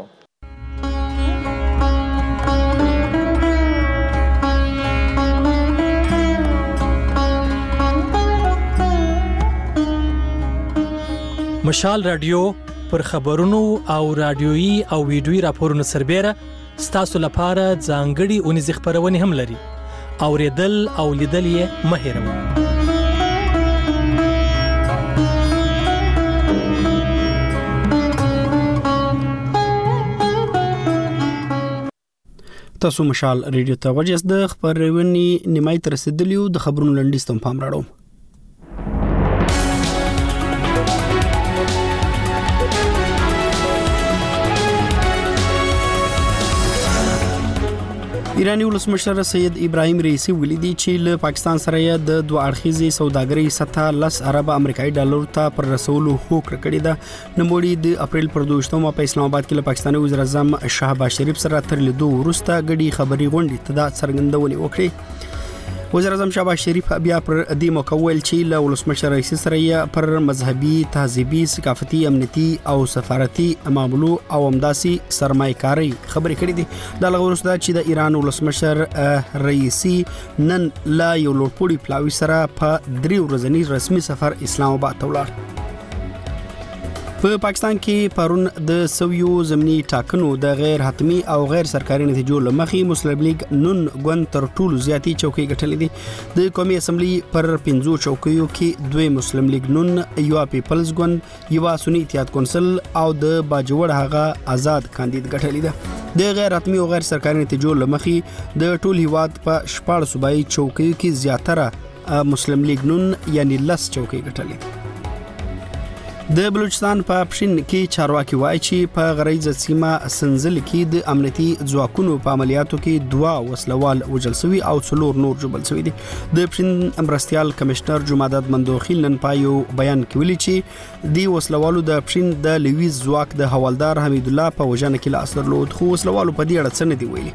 مشال رادیو پر خبرونو او رادیويي او ویډیويي راپورونو سربېره ستاسو لپاره ځانګړي اونیزې خپرونې هم لري. اوریدل او لیدل یې مه هېروئ. تاسو مشال ریډیو ته وجس د خبرونې نیمای تر رسیدلیو د خبرونو لنډیز ته پام راړو. ایرانی ولسمشر سید ابراهیم رئیسی ویلي چې له پاکستان سره د دوه اړخیزي سوداګرۍ سطح 10 ارب امریکایي ډالر ته پر رسولو هوکړه کړې ده. نوموړي د اپریل پر 22 په اسلام آباد کې له پاکستاني وزیر اعظم شهباز شریف سره تر لیدو وروسته غړي خبري غونډې ته د څرګندونې وکړې. وزیر اعظم شهباز شریف بیا پر دې موقع ویل چې له ولسمشر رئیسی سره پر مذهبي، تهذیبي، ثقافتي، امنیتي او سفارتي معاملو او همداسي سرمایه‌کاري خبرې کړې دي. د لغوه وروسته چې د ایران ولسمشر رئیسی نن لا یو لوړپوړي پلاوي سره په 3 ورځنی رسمي سفر اسلام آباد ته ولاړ. په پاکستان کې پرون د سویو زمینی ټاکنو د غیر حتمی او غیر سرکاري نتیجو لمخې مسلم لیگ نون ګوند تر ټولو زیاتی چوکۍ ګټلې دي. د قومي اسمبلی پر 15 چوکیو کې 2 مسلم لیگ نون، یو پیپلز ګوند، یو سنی اتحاد کونسل او د باجوړ هغه آزاد کاندید ګټلې ده. د غیر حتمی او غیر سرکاري نتیجو لمخې د ټول هیواد په 14 صوبایي چوکیو کې زیاتره مسلم لیگ نون یعنی 10 چوکۍ ګټلې دي. د بلوچستان په پښین کې چارواکي وایي چې په غریزه سیمه سنزل کې د امنیتي ځواکونو په عملیاتو کې 2 وسلوال وژل شوي او 4 نور جوړل شوي دي. د پښین امرستیال کمشنر جمعداد مندوخیل نن په یو بیان کې ویلي چې دی وسلوالو د پښین د لویز ځواک د حوالدار حمید الله په وژنه کې لاس درلود، خو وسلوالو په دې اړه څه نه دی ویلي.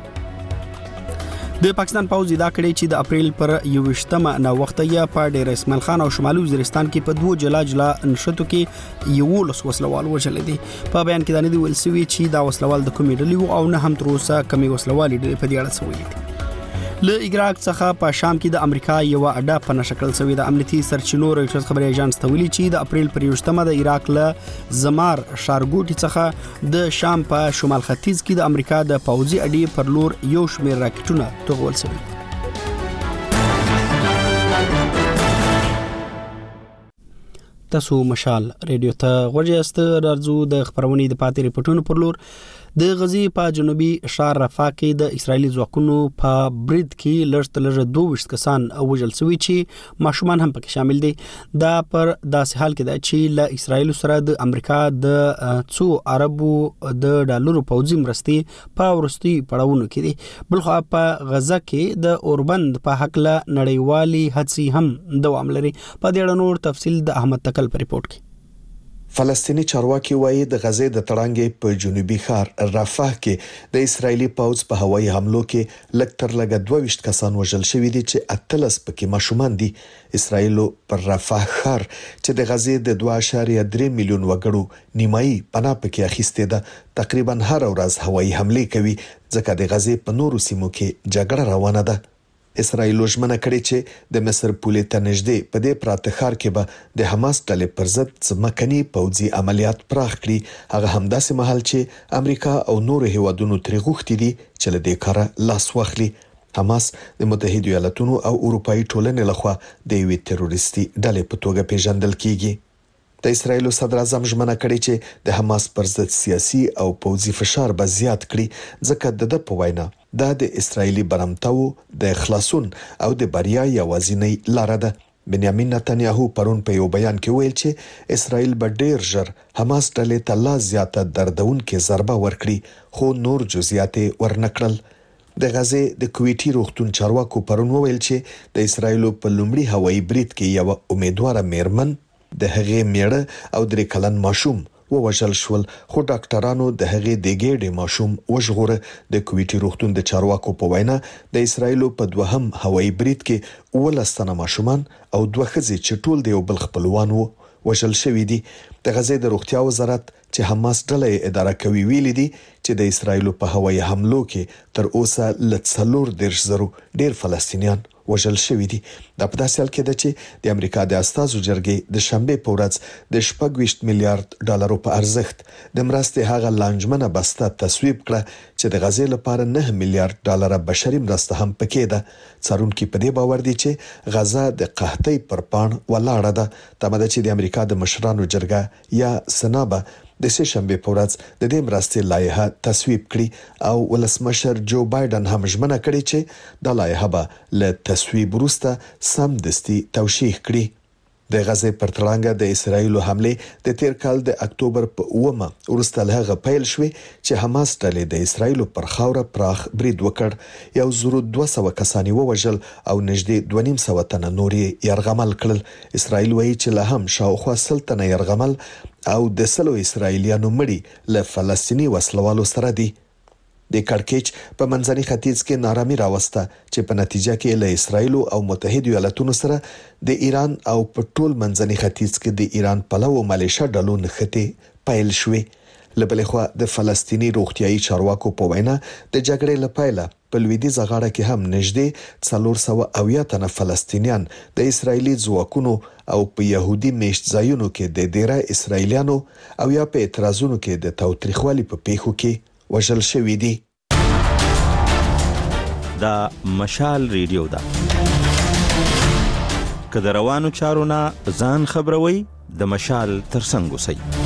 د پاکستان پوځ دا کړی چې د اپریل پر 21مه نا وخت یې په ډیر اسماعیل خان او شمالي وزیرستان کې په 2 جلا نشټو کې یو لس وسلوال وژل دي. په بیان کې دا نه دی ویل شوی چې دا وسلوال د کومې ډلې او نه هم تر اوسه کومې وسلوالې ډلې په دې اړه څه ویلي دي. له عراق څخه په شام کې د امریکا یو اډه په نشکل شوې د امنیتي سرچینو رويټرز خبري ایجنس ته ویلي چې د اپریل پر 21مه د عراق له زمار شارګوټي څخه د شام په شمال ختیځ کې د امریکا د پوځي اډې پر لور یو شمېر راکټونه توغول شوي. تاسو مشال ریډیو ته غوږی است. راځو د خبرونې د پاتې ریپورتونو پر لور. د غزي په جنوبي شهر رفح کې د اسرایلی ځواکونو په برید کې لږ 22 کسان وژل شوي چې ماشومان هم پکې شامل دي. دا پر داسې حال کې ده چې له اسرایل سره د امریکا د 2 اربو د ډالرو پوځي مرستې په ورستي پړاوونو کې دي. بلخو په غزه کې د اوربند په حق له نړیوالي هڅې هم دوام لري. په دې اړه نور تفصیل د احمد تکل په ریپورت کې. فلسطینی چارواکي وایي د غزې د تړانګې په جنوبي ښار رفح کې د اسرایلی پوځ په هوایي حملو کې لږ تر لږه 22 کسان وژل شوي دي چې 13 پکې ماشومان دي. اسرایل پر رفح ښار چې د غزې د 2.3 میلیون وګړو نیمایي پناه پکې اخیسته ده تقریبا هر ورځ هوایي حمله کوي ځکه د غزې په نورو سیمو کې جګړه روانه ده. اسرایل ژمنه کړې چې د مصر پولې ته نږدې په دې پراته ښار کې به د حماس ډلې پر ضد ځمکني پوځي عملیات پراخ کړي. هغه همداسې مهال چې امریکا او نور هیوادونو ترې غوښتي دي چې له دې کاره لاس واخلي. حماس د متحده ایالاتونو او اروپאי ټولنې لخوا د یوې تروریستي ډلې په توګه پیژندل کیږي. د اسرایل صدر اعظم ژمنه کړې چې د حماس پر ضد سیاسي او پوځي فشار به زیات کړي ځکه د په وینا دا د اسرایلی برمتاو د خلاصون او د بریا یوازینۍ لار ده. بنیامین نتنیاهو پرون په یو بیان کې ویل چې اسرایل به ډیر ژر حماس ډلې ته لا زیاته دردونکې ضربه ورکړي، خو نور جزئیات ورنکړل. د غزې د کویټي روغتون چارواکو پرون ویل چې د اسرایل په لومړي هوایي برید کې یو امیدواره میرمن د هغې میړه او 3 کلن ماشوم ووژل شول، خو ډاکټرانو د هغې د ګېډې ماشوم وژغوره. د کویټي روغتون د چارواکو په وینا د اسرایل په دوهم هوایي برید کې 19 تنه ماشومان او 2 ښځې چې ټول د یو بل خپلوان وو وژل شوي دي. د غزې د روغتیا وزارت چې حماس ډلې اداره کوي ویلي دي چې د اسرایل په هوایي حملو کې تر اوسه ل 4,000 ډیر فلسطینیان وژل شوي دي. دا په داسې حال کې ده چې د امریکا د استازو جرګې د شنبه په ورځ د 26 میلیارډ ډالرو په ارزښت د مرستې هغه لانجمنه بسته تصویب کړه چې د غزې لپاره 9 میلیارډ ډالر بشري مرسته هم پکې ده. څارونکو په دې باور دي چې غزه د قحطۍ پر پاڼ ولاړه ده. تمه ده چې د امریکا د مشرانو جرګه یا سنابه د سه شنبه په ورځ د دې مرستې لایحه تصویب کړي او ولسمشر جو بایدن هم ژمنه کړې چې د لایحه به له تصویب وروسته سمدستي توشیح کړي. د غزې پر تړانګه د اسرایلو حمله د تیر کال د اکتوبر په 9 وروسته له هغه پیل شوې چې حماس ډلې د اسرایلو پر خاوره پراخ برید وکړ. 1200 کسان ووژل او نږدې 250 تنه نورې يرغمل کړل. اسرایل وایي چې له هم شاوخوا 100 تنه يرغمل او د 100 اسرایلیانو مړي له فلسطینی وسلوالو سره دي. د کړکېچ په منځني ختیځ کې نارامي راوسته چې په نتیجه کې له اسرایل او متحده ایالاتونو سره د ایران او په ټول منځني ختیځ کې د ایران پلو مالیشه ډلو نښتې پیل شوې. له بلې خوا د فلسطینی روغتيایي چارواکو په وینا د جګړې لپاره په لویدیځ غاړه کې هم نږدې 400 تنه فلسطینیان د اسرایلی ځواکونو او په يهودي میشت ځایونو کې د ډیره اسرایلیانو او یا په اعتراضونو کې د تاوتریخوالي په پیښو کې وژل شوی دی. دا مشال ریډیو ده. که د روانو چارو نه ځان خبروي د مشال ترڅنګ اوسئ.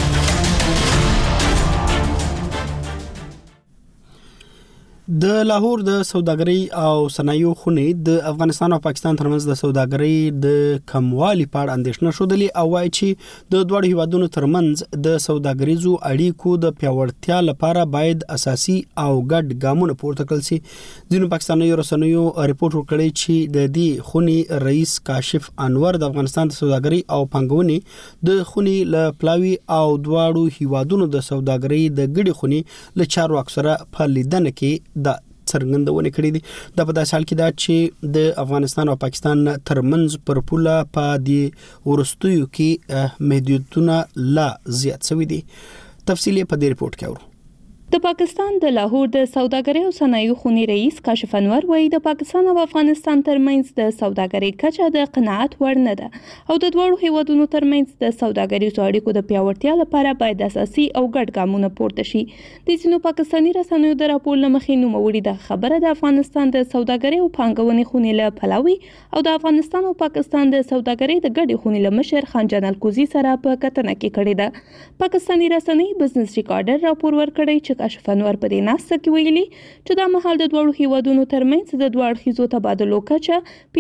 د لاهور د سوداګرۍ او صنایعو خونې د افغانستان او پاکستان ترمنځ د سوداګرۍ د کموالي په اړه اندېښنه شودلې او وايي چې د دوه هیوادونو ترمنځ د سوداګریزو اړیکو د پیاوړتیا لپاره باید اساسي او ګډ ګامونه پورته کړل شي. ځینو پاکستاني رسنیو ریپورت وکړی چې د دې خونې رئیس کاشف انور د افغانستان د سوداګرۍ او پنګونې د خونې له پلاوي او دواړو هیوادونو د سوداګرۍ د ګډې خونې له چارواکو سره په لیدنه کې د څرګندونه کړې دي. د په داسې حال کې دا چې د افغانستان او پاکستان ترمنځ پر پوله په دې ورستیو کې محدودیتونه لا زیات شوي دي. تفصیل په دې ریپورت کې اورو. د پاکستان د لاهور د سوداګرۍ او صنایعو خونې رئیس کاشف انور وایي د پاکستان او افغانستان ترمنځ د سوداګرۍ کچه د قناعت وړ نه ده او د دوه هیوادونو ترمنځ د سوداګریزو اړیکو د پیاوړتیا لپاره باید اساسي او ګډ ګامونه پورته شي. د ځینو پاکستاني رسنیو د راپور له مخې نوموړي د خبره د افغانستان د سوداګرۍ او پانګونې خونې له پلاوي او د افغانستان او پاکستان د سوداګرۍ د ګډې خونې له مشر خان جان الکوزي سره په کتنه کې کړې ده. پاکستاني رسنۍ بزنس ریکارډر راپور ورکړی چې کاشف انور په دې ناسته کې ویلي چې دا مهال د دوه هیوادونو ترمنځ د دوه اړخیزو تبادلو کچه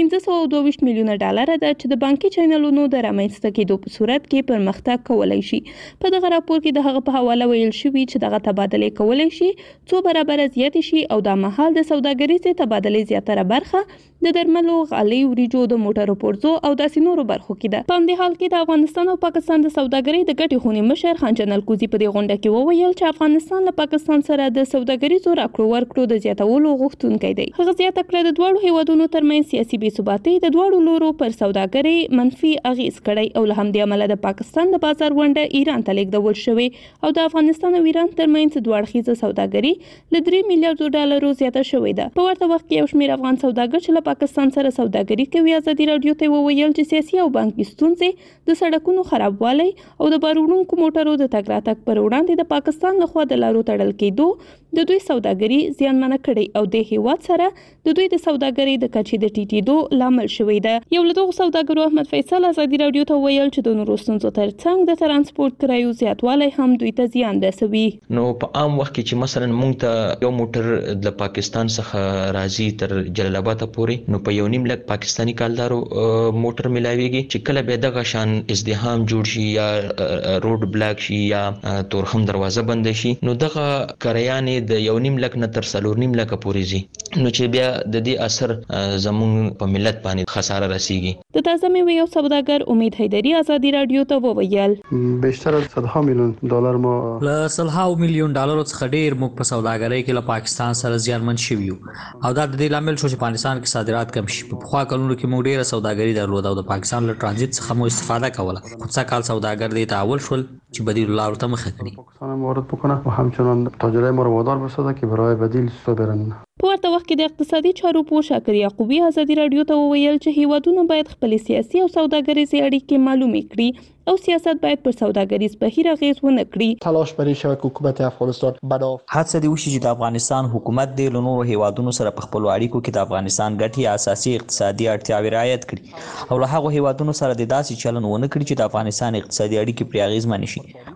522 میلیونه ډالر ده چې د بانکي چینلونو د رامنځته کېدو په صورت کې پرمختګ کولای شي. په دغه راپور کې د هغه په حواله ویل شوی چې دغه تبادلې کولای شي څو برابر زیات شي او دا مهال د سوداګریزې تبادلې زیاتره برخه د درملو، غالۍ، وریجو، د موټرو پرزو او داسې نورو برخو کې ده. په همدې حال کې د افغانستان او پاکستان د سوداګرۍ د ګټې خونې مشر خان جان الکوزي په دې غونډه کې وویل چې افغانستان له پاکستان سره د سوداګریزو راکړو ورکړو د زیاتولو غوښتونکی دی. هغه زیاته کړه د دوه هیوادونو ترمنځ سیاسي بې ثباتۍ د دوه لورو پر سوداګرۍ منفي اغیز کړی او له همدې امله د پاکستان د بازار ونډه ایران ته لیږدول شوې او د افغانستان او ایران ترمنځ دوه اړخیزه سوداګري له 3 میلیارډ ډالرو زیاته شوې ده. په ورته وخت کې یو شمېر افغان سوداګر چې له پاکستان سره سوداګري کوي ازادي رادیو ته وویل چې سیاسي او بانکي ستونزې، د سړکونو خرابوالی او د بارونکو موټرو د تګ راتګ پر وړاندې د پاکستان لخوا د لارو تړل کېدو د دوی سوداګري زیانمنه کړي او د هیواد سره د دوی د سوداګرۍ د کچې د ټیټېدو لامل شوی ده. یو له دغو سوداګرو احمد فیصل ازادي رادیو ته ویل چې د نورو ستونزو ترڅنګ د ترانسپورت کرایو زیاتوالی هم دوی ته زیان رسوي. نو په عام وخت کې چې مثلا موږ ته یو موټر د پاکستان څخه راځي تر جلال آباد پورې، نو په 1.5 لک پاکستاني کالدارو موټر ملاويږي چې کله به دغه شان ازدحام جوړ شي یا روډ بلاک شي یا تورخم دروازه بند شي، نو دغه کرایانې د 1.5 لک نه تر 4.5 لک پورې زی، نو چې بیا د دې اثر زموږ په ملت باندې خساره رسیږي. د تازه میوې یو سوداګر امید حیدری ازادي رادیو ته وویل بیشتر از 100 میلیون ډالر ما له 100 میلیون ډالرو څخه ډیر موږ په سوداګرۍ کې له پاکستان سره زیانمن شوي یو او دا د دې لامل شو چې پاکستان کې صادرات کم شي. په خوا کلونو کې موږ ډیره سوداګري درلوده او د پاکستان له ترانزیت څخه مو استفاده کوله. خو څه کال سوداګر دې تعول شول چې بدیل لارو ته مخه کړي. پاکستان وارد بکنه و همچنان تاجرای ما رو وادار بسازه که برای بدیل سو برن. په ورته وخت کې د اقتصادي چارو پوه شاکر یعقوبی ازادي رادیو ته وویل چې هیوادونه باید خپل سیاسي او سوداګریزي اړیکې معلومې کړي او سیاست باید پر سوداګریز بهیر اغیز ونه کړي. تلاش برای شود که حکومت افغانستان هڅه دی وشي چې د افغانستان حکومت د نورو هیوادونو سره په خپل اړیکو کې د افغانستان ګټې اساسي اقتصادي اړتیاوې رعایت کړي او له هغو هیوادونو سره د داسې چلن ونه کړي چې د افغانستان اقتصادي اړیکې پرې اغیزمن شي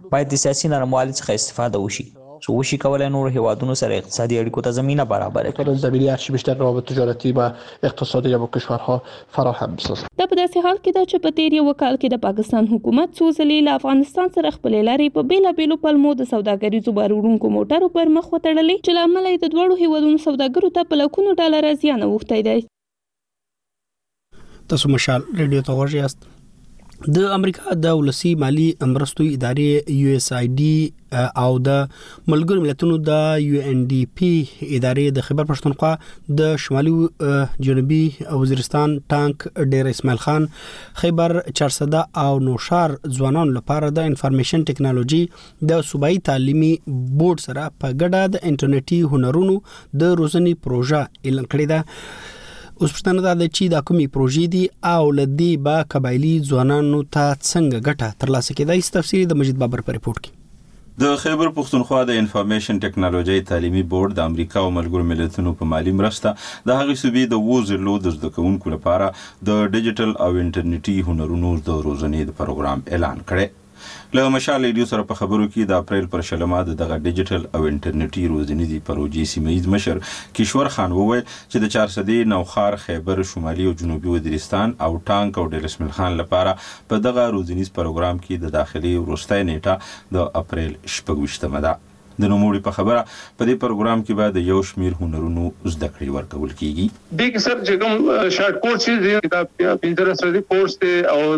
باید د سیاسي نرموالي څخه استفاده وشي سو وشي کولای نور هیوادونو سره اقتصادي اړیکو ته زمینه برابر کړي. زمینه هرچی بیشتر روابط تجارتی و اقتصادی با کشورها فراهم بسازد. دا په داسې حال کې ده چې په تیر یو کال کې د پاکستان حکومت څو ځلې له افغانستان سره خپلې لارې په بیلابیلو پلمو د سوداګریزو بار وړونکو موټرو پر مخ وتړلې چې له امله یې د دواړو هیوادونو سوداګرو ته په لکونو ډالره زیان اوښتی دی. تاسو مشال ریډیو ته غوږ یاست. د امریکا د ولسی مالی مرستو ادارې USAID او د ملګرو ملتونو د UNDP ادارې د خیبر پښتونخوا د شمالي جنوبي وزیرستان ټانک ډیر اسماعیل خان خیبر چارسده او نوشار ځوانانو لپاره د انفارمیشن ټیکنالوژي د صوبایي تعلیمي بورډ سره په ګډه د انټرنیټي هنرونو د روزنې پروژه اعلان کړې ده. اوس پښتنه دا چې د کومي پروژې دي او لدی با قبایلی ځوانانو ته څنګه ګټه ترلاسه کېدای شي تفصیل د مجید بابر په ریپورت کې. د خیبر پښتونخوا د انفارمیشن ټیکنالوژي تعلیمي بورډ د امریکا او ملګرو ملتونو په مالی مرسته د هغې صوبې د وزرلو د زده کوونکو لپاره د ډیجیټل او انټرنیټي هنرونو د روزنې د پروګرام اعلان کړی. له مشال ریډیو سره په خبرو کې د اپریل پر شلمه دغه ډیجیټل او انټرنیټي روزنې دی پروژې سیمه‌یز مشر کشور خان وویل چې د 400 نوخار خیبر شمالي او جنوبي وزیرستان او ټانک او ډیر اسماعیل خان لپاره په دغه روزنیز پروګرام کې د داخلي وروستۍ نیټه د اپریل 26مه ده. د نوموړي په خبره په دې پروګرام کې بعد یو شمیر هنرونو زده کړې ورکول کیږي. د کیسر چې کوم شارټ کورس چې د پینځه سره کورس ته او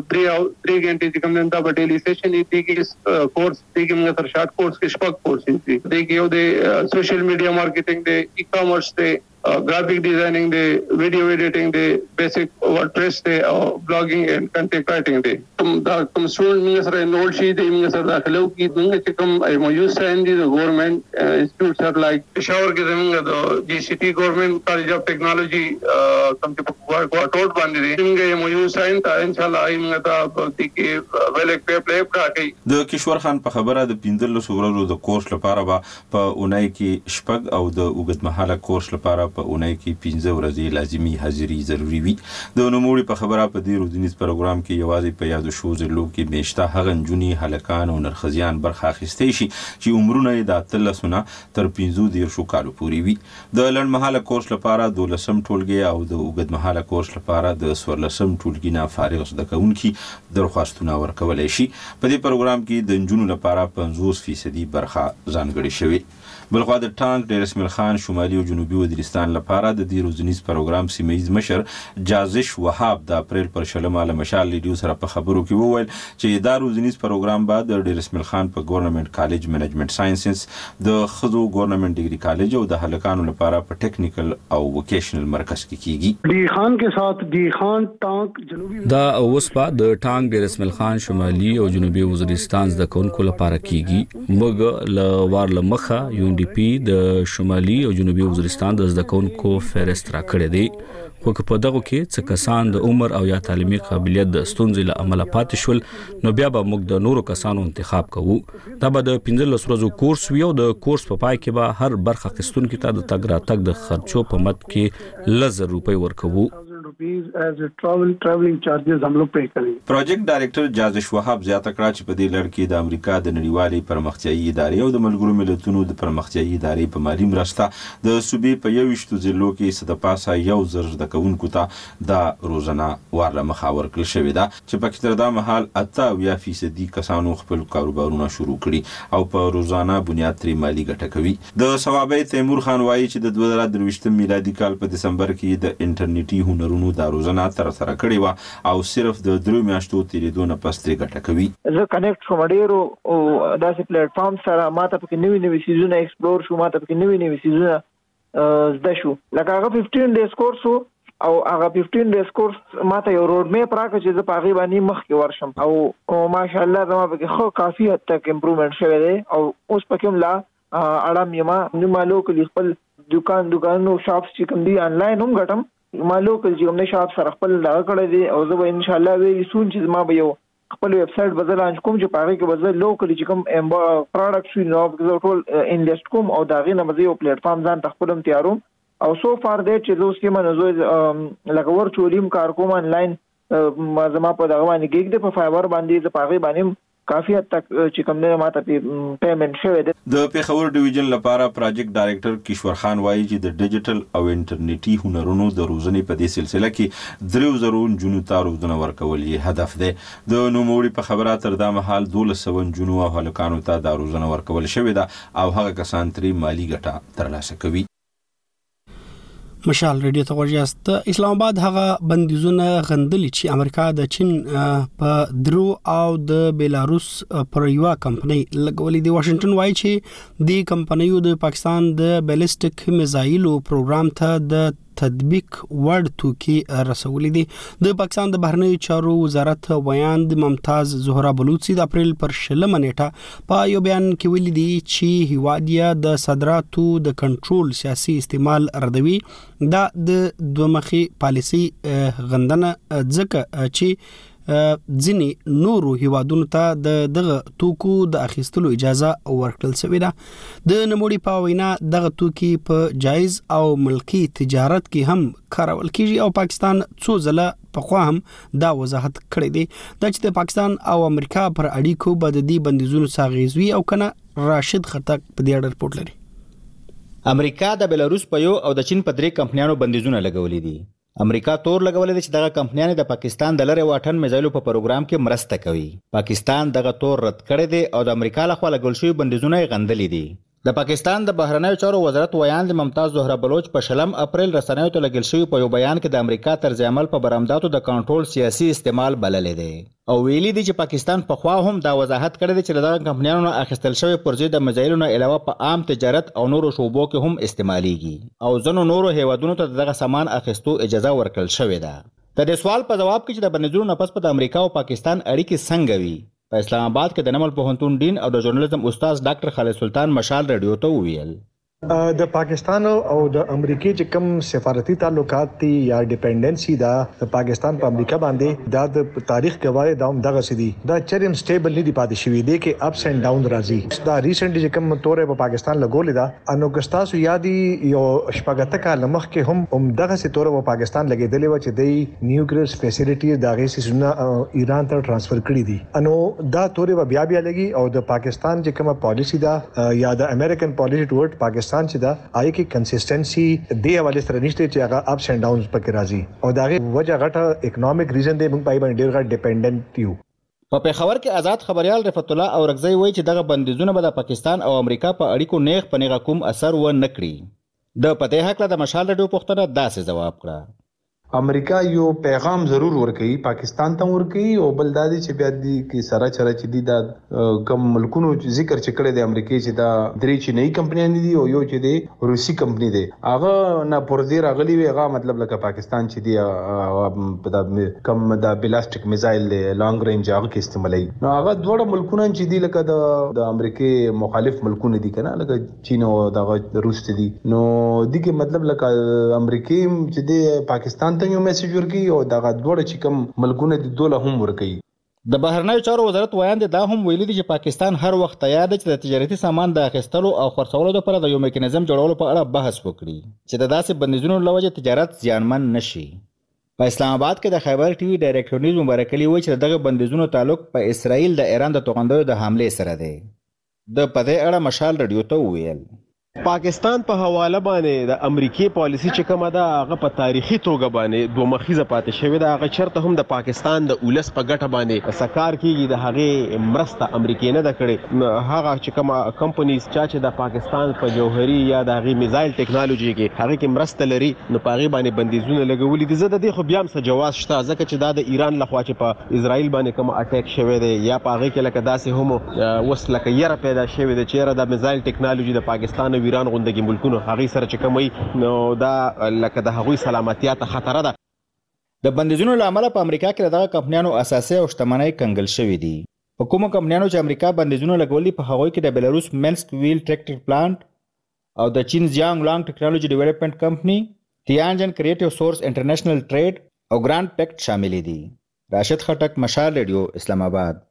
3 غنټې چې کوم دا په ډیلی سیشن دی کې کورس دی کې موږ تر شارټ کورس کې شپږ کورس دي د یو د سوشل میډیا مارکیټینګ د ای-کامرس دی graphic designing the video editing the basic WordPress the blogging and content writing the come student me sir enrolled she the me sir dakhlo ki dunga che kam MOU sign the government institutes are like Peshawar ke zaminga the GCT government college of technology kam ke told bandi the MOU sign ta inshallah ai ta ke well play ka kai د کشور خان په خبره د 15 ورځو د کورس لپاره په اونۍ کې شپږ او د اوږدمهاله کورس لپاره په اونۍ کې 15 ورځې لازمي حاضری ضروری وي. د نوموړي په خبره په دې روزنیز پروګرام کې یوازې په یادو شو زلو کې میشته هغه نجونی هلکان او نرخزیان برخه اخیستي شي چې عمرونه د 13 تر 15 کالو پورې وي. د لړمحاله کورس لپاره 12 ټولګي او د اوږدمهاله کورس لپاره د 14 ټولګي نه فارغ زده کوونکي درخواستونه ورکولای شي. په دې پروګرام کې د نجونو لپاره 50% برخه ځانګړې شوې. بلخوا د ټانک ډیر اسماعیل خان شمالي او جنوبي وزیرستان لپاره د دې روزنیز پروګرام سیمه‌یز مشر جازش وهاب د اپریل پر شلمه له مشال ریډیو سره په خبرو کې وویل چې دا روزنیز پروګرام بعد د ډیر اسماعیل خان په ګورنمنت کالج منیجمنت ساينسز د خزو ګورنمنت ډیګري کالج او د هلکانو لپاره په ټیکنیکل او ووکیشنل مرکز کې کیږي. دی خان کے ساتھ دی خان ټانک جنوبي دا اوسپا د ټانک ډیر اسماعیل خان شمالي او جنوبي وزیرستان د کونکو لپاره کیږي. موږ ل وار لمخه UNDP د شمالي او جنوبي وزیرستان د زده کوونکو فهرست را کړی دی خو په دغه کې څه کسان د عمر او یا تعلیمي قابلیت د ستونزې له امله پاتې شول نو بیا به موږ د نورو کسانو انتخاب کوو. دا به د 15 ورځو کورس وي او د کورس په پای کې به هر برخه اخیستونکي ته د تګ راتګ د خرچو په مد کې 1000 روپۍ ورکوو. as a traveling charges هم لوګ پے کوي. پروجیکټ ډایریکټر جازش وهاب زیاته کړه چې په دې لړ کې د امریکا د نړیوالې پرمختیایي ادارې او د ملګرو ملتونو د پرمختیایي ادارې په مالی مرسته د صوبې په 21 ضلعو کې څه د پاسه 1000 زده کوونکو ته د روزنه ورله مخه ورکړل شوې ده چې په کې تر دا مهال 88% کسانو خپل کاروبارونه شروع کړي او په روزانه بنیاد ترې مالی ګټه کوي. د ثوابي تیمور خان وایي چې د 2023 میلادي کال په دسمبر کې د انټرنیټي هنرونو د روزنه تر سره کړې و او صرف د 3 میاشتو تیریدو نه پس ترې ګټه کوي. زه کنیکټ شوم ډیرو او داسې پلیټ فارم سره ماته پکې نوې سیزونه ایکسپلور شو ماته پکې نوې سیزونه زده شو لکه هغه 15 ډیز کورس او هغه 15 ډیز کورس ماته یو روډ میپ راکړ چې زه په هغه باندې مخکې ورشم او ماشاءالله زما پکې خو کافي حد تک امپروومنت شوی دی او اوس پکې لا اړم یما نو مالو کې خپل دکانونو شاپس چې کوم دی انلاین هم غټم مالو کې چې موږ شاپ سره خپل دغه کړی دی او زه ان شاء الله وی سون چې ما به یو خپل ویب سټ بدل انج کوم چې پاره کې بدل لوکل چې کوم پروډکټ شي نو ټول انویسټ کوم او دا غي نه مزه یو پلیټ فارم ځان تخپلم تیاروم او سو فار دې چې زه سکه منځو لکه ورچولیم کار کوم انلاین ما زما په دغه باندې ګیګ د په فایبر باندې د پاغي باندې کافي حد تک چې کوم نه ماته پیمنٹ شوی دی. د پیښور ډیویژن لپاره پروجیکټ ډایریکټر کشور خان وایي چې د ډیجیټل او انټرنیټي هنرونو د روزنې په دې سلسله کې 300 جنونو ته روزنه ورکول یې هدف دی. د نوموړي په خبره تر دا مهال 1200 جنونو او هلکانو ته د روزنه ورکول شوې ده او هغه کسان ترې مالی ګټه ترلاسه کوي. مشال ریډیو ته ورجاست. اسلام آباد هغه بندیزونه غندلي چې امریکا د چین په درو او د بیلاروس پر یو کمپنۍ لګولې دي. واشنگټن وایي چې د کمپنیو د پاکستان د بیلسټیک میزایلو پروګرام ته د تطبیق وړ توکي رسولې دي. د پاکستان د بهرنی چارو وزارت ویاند ممتاز زهرا بلوچي د اپریل پر 16 نیټه په یو بیان کې ویلي دي چې هیوادیا د صادراتو د کنټرول سیاسي استعمال ردوي. دا د دومخي پالیسي غندنه ځکه چې ځینی نورو هیوادونو ته دغه توکو د اخیستلو اجازه ورکړل شوې ده. د نموړي په وینا دغه توکي په جایز او ملکی تجارت کې هم کارول کیږي او پاکستان څو ځله په خوا هم دا وضاحت کړی دی دا چې د پاکستان او امریکا پر اړیکو بددي بندیزونو ساغیزوي او کنه. راشد خټک په دې اړه رپورټ لري. امریکا د بیلاروس په یو او د چین په 3 کمپنیانو بندیزونه لګولې دي. امریکا تور لګولې دي چې دغه کمپنیانې د پاکستان د لری واټن میزایلو په پروګرام کې مرسته کوي. پاکستان دغه تور رد کړی دی او د امریکا لخوا لګول شوی بندیزونه یې غندلي دي. د پاکستان د بهرنیو چارو وزارت ویاند ممتاز زهرا بلوچ په 16 اپریل رسنیو ته لګل شوی په یو بیان کې د امریکا طرز عمل په برآمداتو د کنټرول سیاسي استعمال بللې دی او ویلي دي چې پاکستان په خوا هم دا وضاحت کړی دی چې دغه کمپنیانو نه اخیستل شوی پرځې د میزایلونو علاوه په عام تجارت او نورو شوبو کې هم استعماليږي او ځینو نورو هیوادونو ته دغه سامان اخیستو اجازه ورکړل شوې ده. د دې سوال په جواب کې چې د بندیزونو نه پس په امریکا او پاکستان اړیکې څنګه وي په اسلام آباد کې د نمل پوهنتون ډین او د ژورنالیزم استاد ډاکټر خالد سلطان مشال ریډیو ته وویل. د پاکستان او د امریکای چې کوم سفارتي تعلقات دي یا ډیپندنسي دا د پاکستان په امریکا باندې دا د تاریخ گواهی دا دغه سدي دا چرم سټیبل نه دی پاتې شوی دی کې اپس اند ډاون راځي. دا ریسنټلی چې کوم تورې په پاکستان لګولې دا انو ګستاسو یادي یو شپږته کال مخ کې هم دغه سي تورې په پاکستان لګېدلې و چې د نیوکلیئر فیسیلیټي دغه سيزونه ایران ته ترانسفر کړې دي. انو دا تورې بیا لګي او د پاکستان چې کومه پالیسی دا یا د امریکن پالیسی ټورډ پاکستان چې دا آی کی کنسستنسي دی حواله سره نشته چې هغه اپس اند ډاونز پکې راځي او داغه وجه غټه اکونومیک ریزن دی موږ پای باندې ډیر غټ ډیپندنت یو. په پیښور کې آزاد خبريال رفعت الله اورغزی وایي چې دغه بندیزونه به د پاکستان او امریکا په اړیکو نیغ په نیغه کوم اثر و نه کړي. د پته حق د مشال ډیو پښتنه داسې جواب کړه. امریکا یو پیغام ضرور ورکړي پاکستان ته ورکړي او بل دادي چې بیا دي کې سره چره چې دي دا کم ملکونو ذکر چې کړی د امریکای چې دا درې چینی کمپنیان دي او یو چې دی روسي کمپنی دی هغه نه پر دې راغلي وي هغه مطلب لکه پاکستان چې دی د کم د بلاستیک میزایل لانګ رینج هغه کې استعمالي نو هغه دوه ملکونه چې دي لکه د امریکای مخالف ملکونه دي کنه لکه چین او د روس دي نو دغه مطلب لکه امریکای چې دی پاکستان ته یو میسج ورکي او دغه دوړه چې کوم ملکونه دي دوله هم ورکي. د بهرنیو چارو وزارت ویاند دا هم ویلي دي چې پاکستان هر وخت تیار دی چې د تجارتي سامان د اخیستلو او خرڅولو لپاره د یو میکانیزم جوړولو په اړه بحث وکړي چې د داسې بندیزونو له وجې تجارت زیانمن نشي. په اسلام آباد کې د خیبر ټي وي ډایریکټر نیوز مبارک علي وایي چې دغه بندیزونو تعلق په اسرائیل د ایران د توغندیو د حمله سره دی. د پدې اړه مشال ریډیو ته وویل. پاکستان په حواله باندې د امریکای پالیسی چې کومه ده هغه په تاریخي توګه باندې دوه مخیزه پاتې شوې ده. هغه چرته هم د پاکستان د اولس په ګټه باندې سکار کیږي د هغه مرسته امریکای نه ده کړې. هغه چې کومه کمپنیز چې د پاکستان په جوهري یا د هغه میزایل ټیکنالوژي کې هغه کې مرسته لري نو په هغه باندې بندیزونه لګولې دي. زه د دې خو بیا هم څه جواز شته ځکه چې دا د ایران لخوا چې په اسرائیل باندې کوم اٹیک شوی دی یا په هغه کې لکه داسې هم وس لکه یره پیدا شوی دی چې د میزایل ټیکنالوژي د پاکستان او ایران غوندګي ملکونو هغه سره چې کومي نو دا لکه د هغوی سلامتیا ته خطر ده. د بندیزونو لامل په امریکا کې دغه کمپنیانو اساسي او شتمنۍ کنګل شوې دي. په کومو کمپنیانو چې امریکا بندیزونه لګولي په هغوی کې د بیلاروس مینسک ویل ټریکټر پلانټ او د چین زیانګ لانګ ټیکنالوژي ډیولپمنٹ کمپنی تیانجن کریټیو سورس انټرنیشنل ټریډ او ګرانډ پیکټ شامل دي. راشد خټک مشال ریډیو اسلام آباد.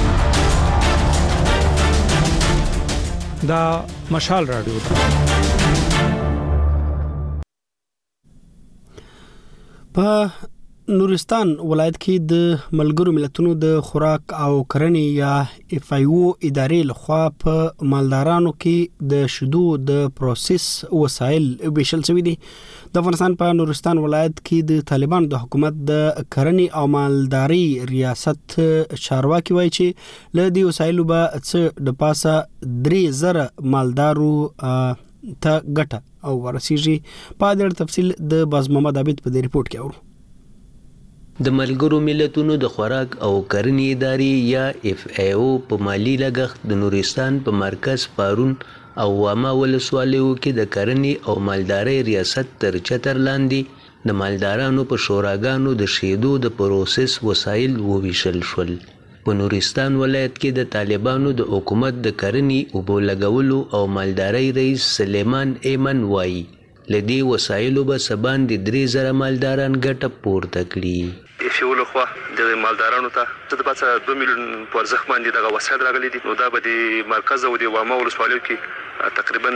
دا مشال رادیو ده. په نورستان ولایت کې د ملګرو ملتونو د خوراک او کرنې یا FAO ادارې لخوا په مالدارانو کې د شیدو د پروسس وسایل ویشل شوي دي. د افغانستان په نورستان ولایت کې د طالبان د حکومت د کرنې او مالداري ریاست چارواکي وایي چې له دې وسایلو به څه د پاسه 3000 مالدارو ته ګټه او ورسیږي. په دې تفصیل د باز محمد عابد په دې ریپورت کې اورو. د ملګرو ملتونو د خوراک او کرنې ادارې یا FAO په مالی لګښت د نورستان په مرکز پارون او واما ولسوالیو کې د کرنې او مالدارۍ ریاست تر چتر لاندې د مالدارانو په شوراګانو د شیدو د پروسس وسایل وویشل شول. په نورستان ولایت کې د طالبانو د حکومت د کرنې اوبو لګولو او مالدارۍ رئیس سلیمان ایمن وایي لدی وسایلو به سبان د 3000 مالداران ګټه پورته کړي. FAO لخوا د مالدارانو ته د پاسه 2 میلیون په ارزښت باندې دغه وسایل راغلي دي. نو دا به د مرکز او د واما ولسوالیو کې تقریبا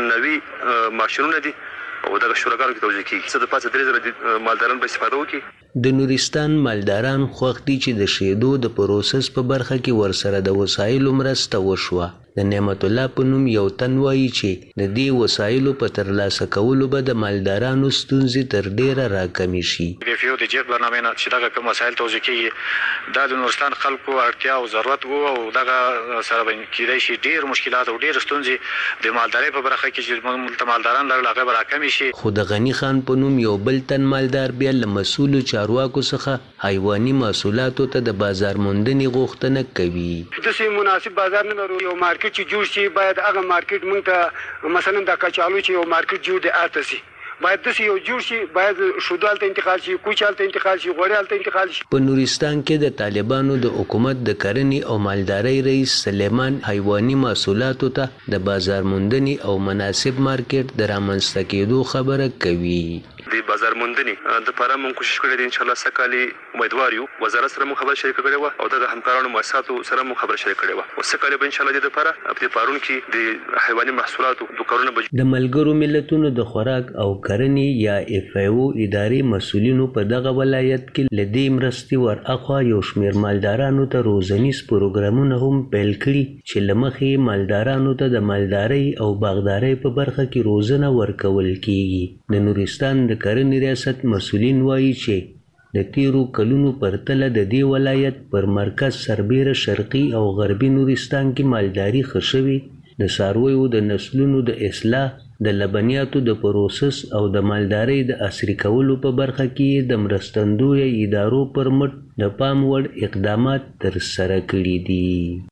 90 ماشینونه دي او دغه شوراګانو کې توزیع کیږي. څه د پاسه 3000 مالداران به استفاده وکړي. د نورستان مالداران خوښ دي چې د شیدو د پروسس په برخه کې ورسره د وسایلو مرسته وشوه. د نعمت الله په نوم یو تن وایي چې د دې وسایلو په ترلاسه کولو به د مالدارانو ستونزې تر ډیره راکمې شي. FAO د جیت برنامه نه چې دغه کوم وسایل توزیع کیږي دا د نورستان خلکو اړتیا او ضرورت وو او دغه سره به کېدای شي ډیر مشکلات او ډیر ستونزې د مالدارۍ په برخه کې چې مالداران لرل هغه به راکمې شي. خو د غنی خان په نوم یو بل تن مالدار بیا له مسؤلو چارواکو څخه حیواني محصولاتو ته د بازار موندنې غوښتنه کوي. د سیمه مناسب بازار نه لرو. یو مارکیټ چې جوړ شي باید هغه مارکیټ مونږ ته مثلا د کچالو چې یو مارکیټ جوړ دی آته شي باید د یو جوړ شي باید شودال ته انتقال شي کوچال ته انتقال شي غوړیال ته انتقال شي. په نورستان کې د طالبانو د حکومت د کرنې او مالدارۍ رئیس سلیمان حیواني محصولاتو ته د بازار موندنې او مناسب مارکیټ د رامنځته کېدو خبره کوي. د بازار موندنې د لپاره موږ کوشش کړی دی ان شاء الله سکالي امیدوار یو وزارت سره موږ خبر شریک کړی و او د همکارانو مؤسساتو سره موږ خبر شریک کړی و او سکالي به ان شاء الله د لپاره په پارون کې د حیواني محصولاتو دکانونه د ملګرو ملتونو د خوراک او کرنې یا FAO ادارې مسؤلینو په دغه ولایت کې لدی مرستي ور اخوا یو شمیر مالدارانو ته روزنیز پروګرامونه هم پیل کړي چې لمخې مالدارانو ته د مالدارۍ او باغدارۍ په برخه کې روزنه ورکول کیږي. د نورستان د کرنې ریاست مسؤلین وایي چې د تیرو کلونو پرتله د دې ولایت پر مرکز سربیره شرقي او غربي نورستان کې مالداري ښه شوې. د څارویو د نسلونو د اصلاح د لبنیاتو د پروسس او د مالدارۍ د عصري کولو په برخه کې د مرستندویه ادارو پر مټ د پام وړ اقدامات ترسره کړي دي.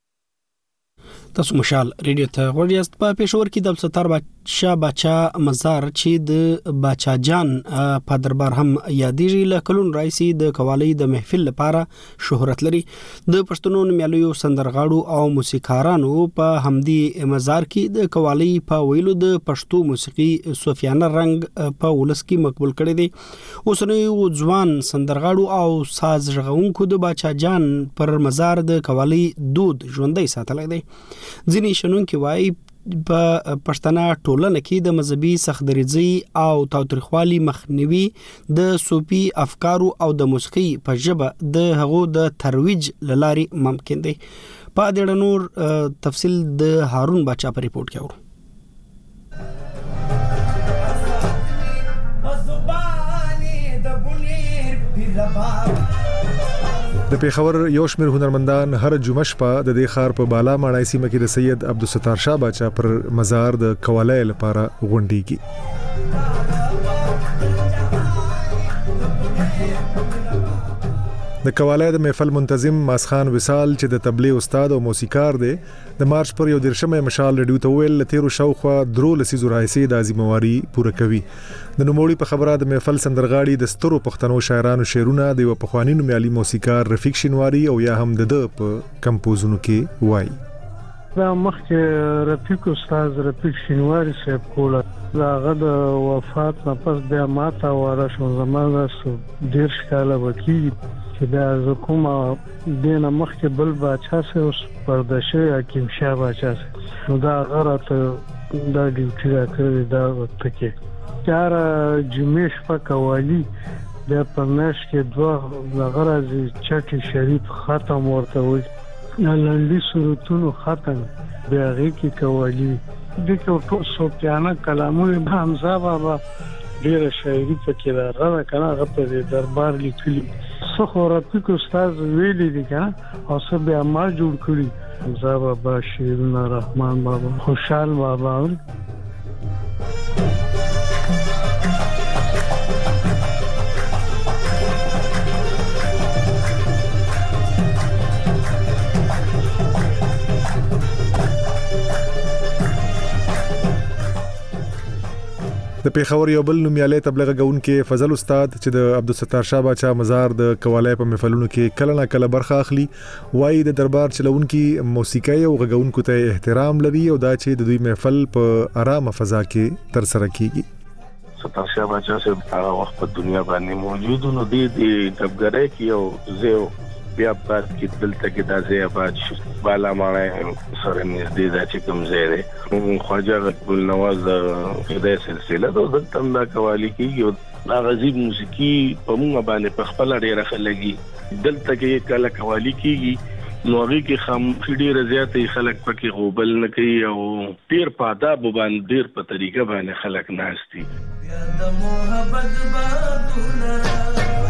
تاسو مشال ریډیو ته غوړیاست. په پېښور کې د عبدالستار باچا مزار چې د باچا جان په دربار هم یادېږي له کلونو راهیسې د قوالۍ د محفل لپاره شهرت لري. د پښتنو نومیالیو سندرغاړو او موسیقارانو په همدې مزار کې د قوالۍ په ویلو د پښتو موسیقي صوفیانه رنګ په ولس کې مقبول کړی دی. اوسنیو ځوان سندرغاړو او ساز ژغونکو د باچا جان پر مزار د قوالۍ دود ژوندی ساتلی دی. ځینې شنونکي وایي په پښتنه ټولنه کې د مذهبي سختدریځۍ او تاوتریخوالي مخنیوي د صوفي افکارو او د موسیقي په ژبه د هغو د ترویج له لارې ممکن دی. په دې اړه نور تفصیل د هارون باچا په ریپورت کې اورو. د پیښور یو شمېر هنرمندان هر جمعه شپه د دې ښار په بالا ماڼۍ سیمه کې د سید عبدالستار شاه باچا پر مزار د قوالۍ لپاره غونډېږي. د قوالۍ د محفل منتظم ماسخان وصال چې د تبلیغ استاد او موسیقار دی د مارچ پر 11 مشال ریډیو ته ویل لتیرو شاوخوا درو لسیزو راهیسې د ازمواري پوره کوي. د نوموړي په خبره د محفل سندرغاړي د سترو پښتنو شاعرانو شعرونه د پخوانی نومیالي موسیقار رفیق شینواری او یا هم د په کمپوزونو کې وایي. دا مخکې رفیق استاد رفیق شینواری صاحب کوله داغه د وفات نه پس بیا ماته واره شو زمانه ډیر ښکاله وکړي چې دا زه کومه دینه مخکې بل باچا سه اوس پردشه حکیم شاه باچا سه نو دا غره ته دا ډیوټي راکړی دا وخت کې چار جمعې شپه قوالی بیا په میاشت کې 2 دغه راځي چټي شریف ختم ورته وي لنډي صورتونو ختم بیا هغې کې قوالی دې کې ټول صوفیانه کلامونه به حمزه بابا ډېره شاعري پکې راغله که نه هغه په دې دربار لیکلي څه خو رفیق استاد ویلي دي که نه او څه بیا ما جوړ کړي حمزه بابا شیرونه رحمان بابا خوشحال بابا د پیښور یو بل نومیالی تبلیغ غونکي فضل استاد چې د عبدالستار شاه باچا مزار د قوالای په محفلونو کې کله نه کله برخه اخلي وایي د دربار چلونکي موسیقي او غونکو ته احترام لري او دا چې د دوی محفل په آرامه فضا کې تر سره کیږي ستار شاه باچا سے هغه وخت په دنیا باندې موجود نو د دبګرای کې او زه بیا بعد کې دلته کې د ځای آباد شو بالا مانه سره نږدې د چې کوم ځای دی خواجه ګل نواز د سلسله د دلته د قوالی کې د غزيب موسیقي په موږ باندې په خپل ډیره خلګي دلته کې کله قوالی کېږي نو هغه کې خام ډیره زیاتې خلک پکې غوبل نه کوي او ډیر په آداب باندې ډیر په طریقه باندې خلک ناشتي د محبت بادونه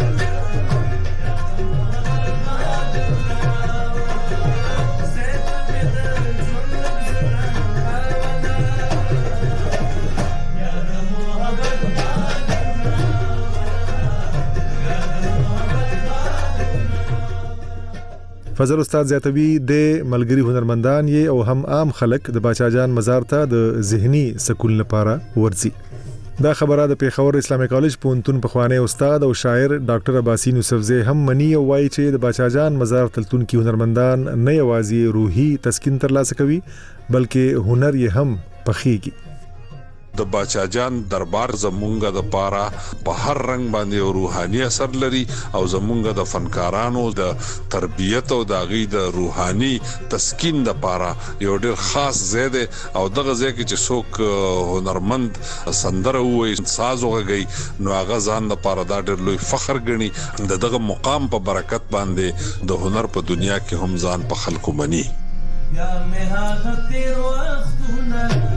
فضل استاد زیاتوی د ملګری هنرمندان یې او هم عام خلک د باچا جان مزار ته د ذهني سکون لپاره ورځي دا خبره د پیښور اسلامي کالج پونتون په خوانه استاد او شاعر ډاکټر عباسین یوسفزی هم منی او وایي چې د باچا جان مزار تلتون کې هنرمندان نه یوازې روحي تسکین ترلاسه کوي بلکې هنر یې هم پخېږي د باچا جان دربار زمونږه د پاره په هر رنگ باندې روحاني اثر لري او زمونږه د فنکارانو د تربیت او د غي د روحاني تسکین د پاره یو ډیر خاص زیاده او دغه ځکه چې څوک هنرمند سندره وای ساز وغږی نو هغه ځان د پاره دا ډیر لوی فخر ګڼي دغه مقام په برکت باندې د هنر په دنیا کې هم ځان په خلکو مني یا مه هغه تیر وختونه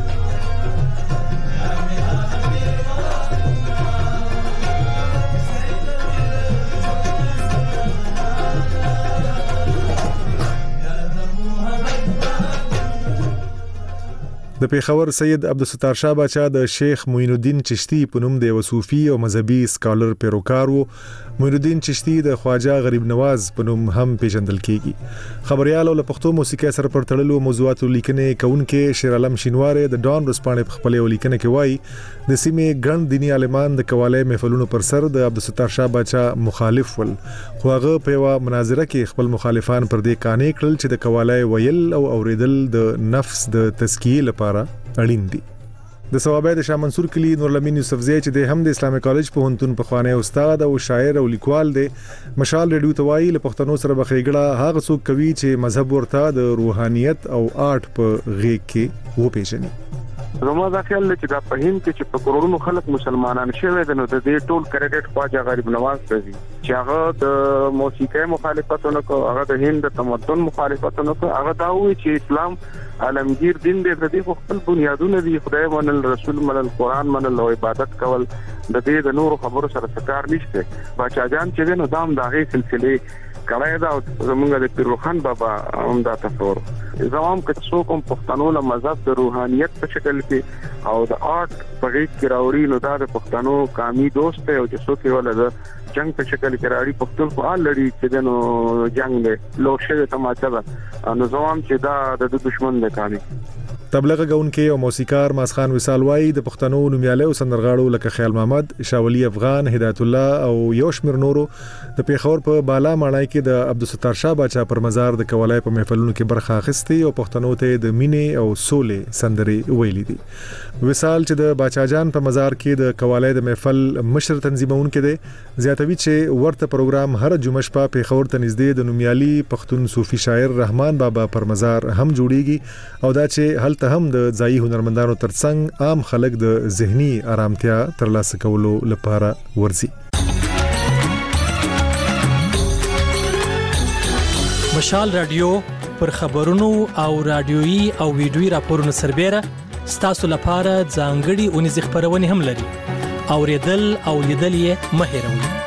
د پیښور سید عبدالستار شاه باچا د شیخ معین الدین چشتی په نوم د وصوفي او مذهبي سکالر پیروکار وو معین الدین چشتی د خواجه غریب نواز په نوم هم پیژندل کیږي خبريال او پښتو موسیقي سره پر تړلو موضوعاتو لیکنې کوونکې شیر عالم شینواره د ډان رسپانې په خپل لیکنه کې وایي د سیمې ګڼ دینی عالمان د قواله محفلونو پر سر د عبدالستار شاه باچا مخالف ول خو هغه په یو مناظره کې خپل مخالفان پر دې قانې کړل چې د قواله ویل او اوریدل د نفس د تزکیه لپاره اړین دي د ثوابه د شاه منصور کلی نورالامین یوسفزی چې د هم د اسلامي کالج په هنتون په خوانه استاد او شاعر او لیکوال دی مشال ریډیو توای له پښتنو سره بخېګړه هغه څوک کوي چې مذهب ورته د روحانيت او آرټ په غېږ کې و پیژني زما دا خیال دی چې دا په هند کې چې په کروڑونو خلک مسلمانان شوي دي نو د دې ټول کریډټ خواجه غریب نواز ته دي چې هغه د موسیقي مخالفتونه کو هغه د هند د تمدن مخالفتونه کو هغه دا وی چې اسلام عالمگیر دین دی د دې خپل بنیادونه دي خدای منل رسول منل قران منل او عبادت کول د دې د نور خبرو سره څه کار نشته باچا جان چې نو دام دغه سلسله کړای دا زمونږ د پیروخان بابا هم دا تصور زموږ کڅو کوم پښتنو له مذهب د روحانيت په شکل کې او د آرټ په غیږ کې راوړي نو دا د پښتنو قومي دوست دی او چې څوک یې ولر جنگ په شکل کې راړي پښتون په حال لري چې نو جنگ دی لوشه تماچا نو زموږ چې دا د دشمن دی کامي تبلیغ غونکي او موسیقار ماسخان وصال وای د پښتنو نومیاله او سندرغاړو لکه خیال محمد شاولی افغان هدایت الله او یوشمیر نورو د پیښور په بالا ماڼای کې د عبدالستار شاه باچا پر مزار د قوالای په محفلونو کې برخه اخیستي او پښتنو ته د مینې او سولې سندري ویلې دي وصال چې د باچا جان په مزار کې د قوالای د محفل مشر تنظیمون کې دي زیاتوي چې ورته پروګرام هر جمعه شپه پیښور ته نږدې د نومیالي پښتون صوفي شاعر رحمان بابا پر مزار هم جوړیږي او دا چې ته هم د ځای هنرمندانو ترڅنګ عام خلک د ذهني آرامتیا ترلاسه کولو لپاره ورزي مشال رادیو پر خبرونو او رادیويي او ویډیويي راپورونو سربېره ستاسو لپاره ځانګړي اونیزې خبرونه هم لري. اوریدل او لیدل یې مه هېروئ.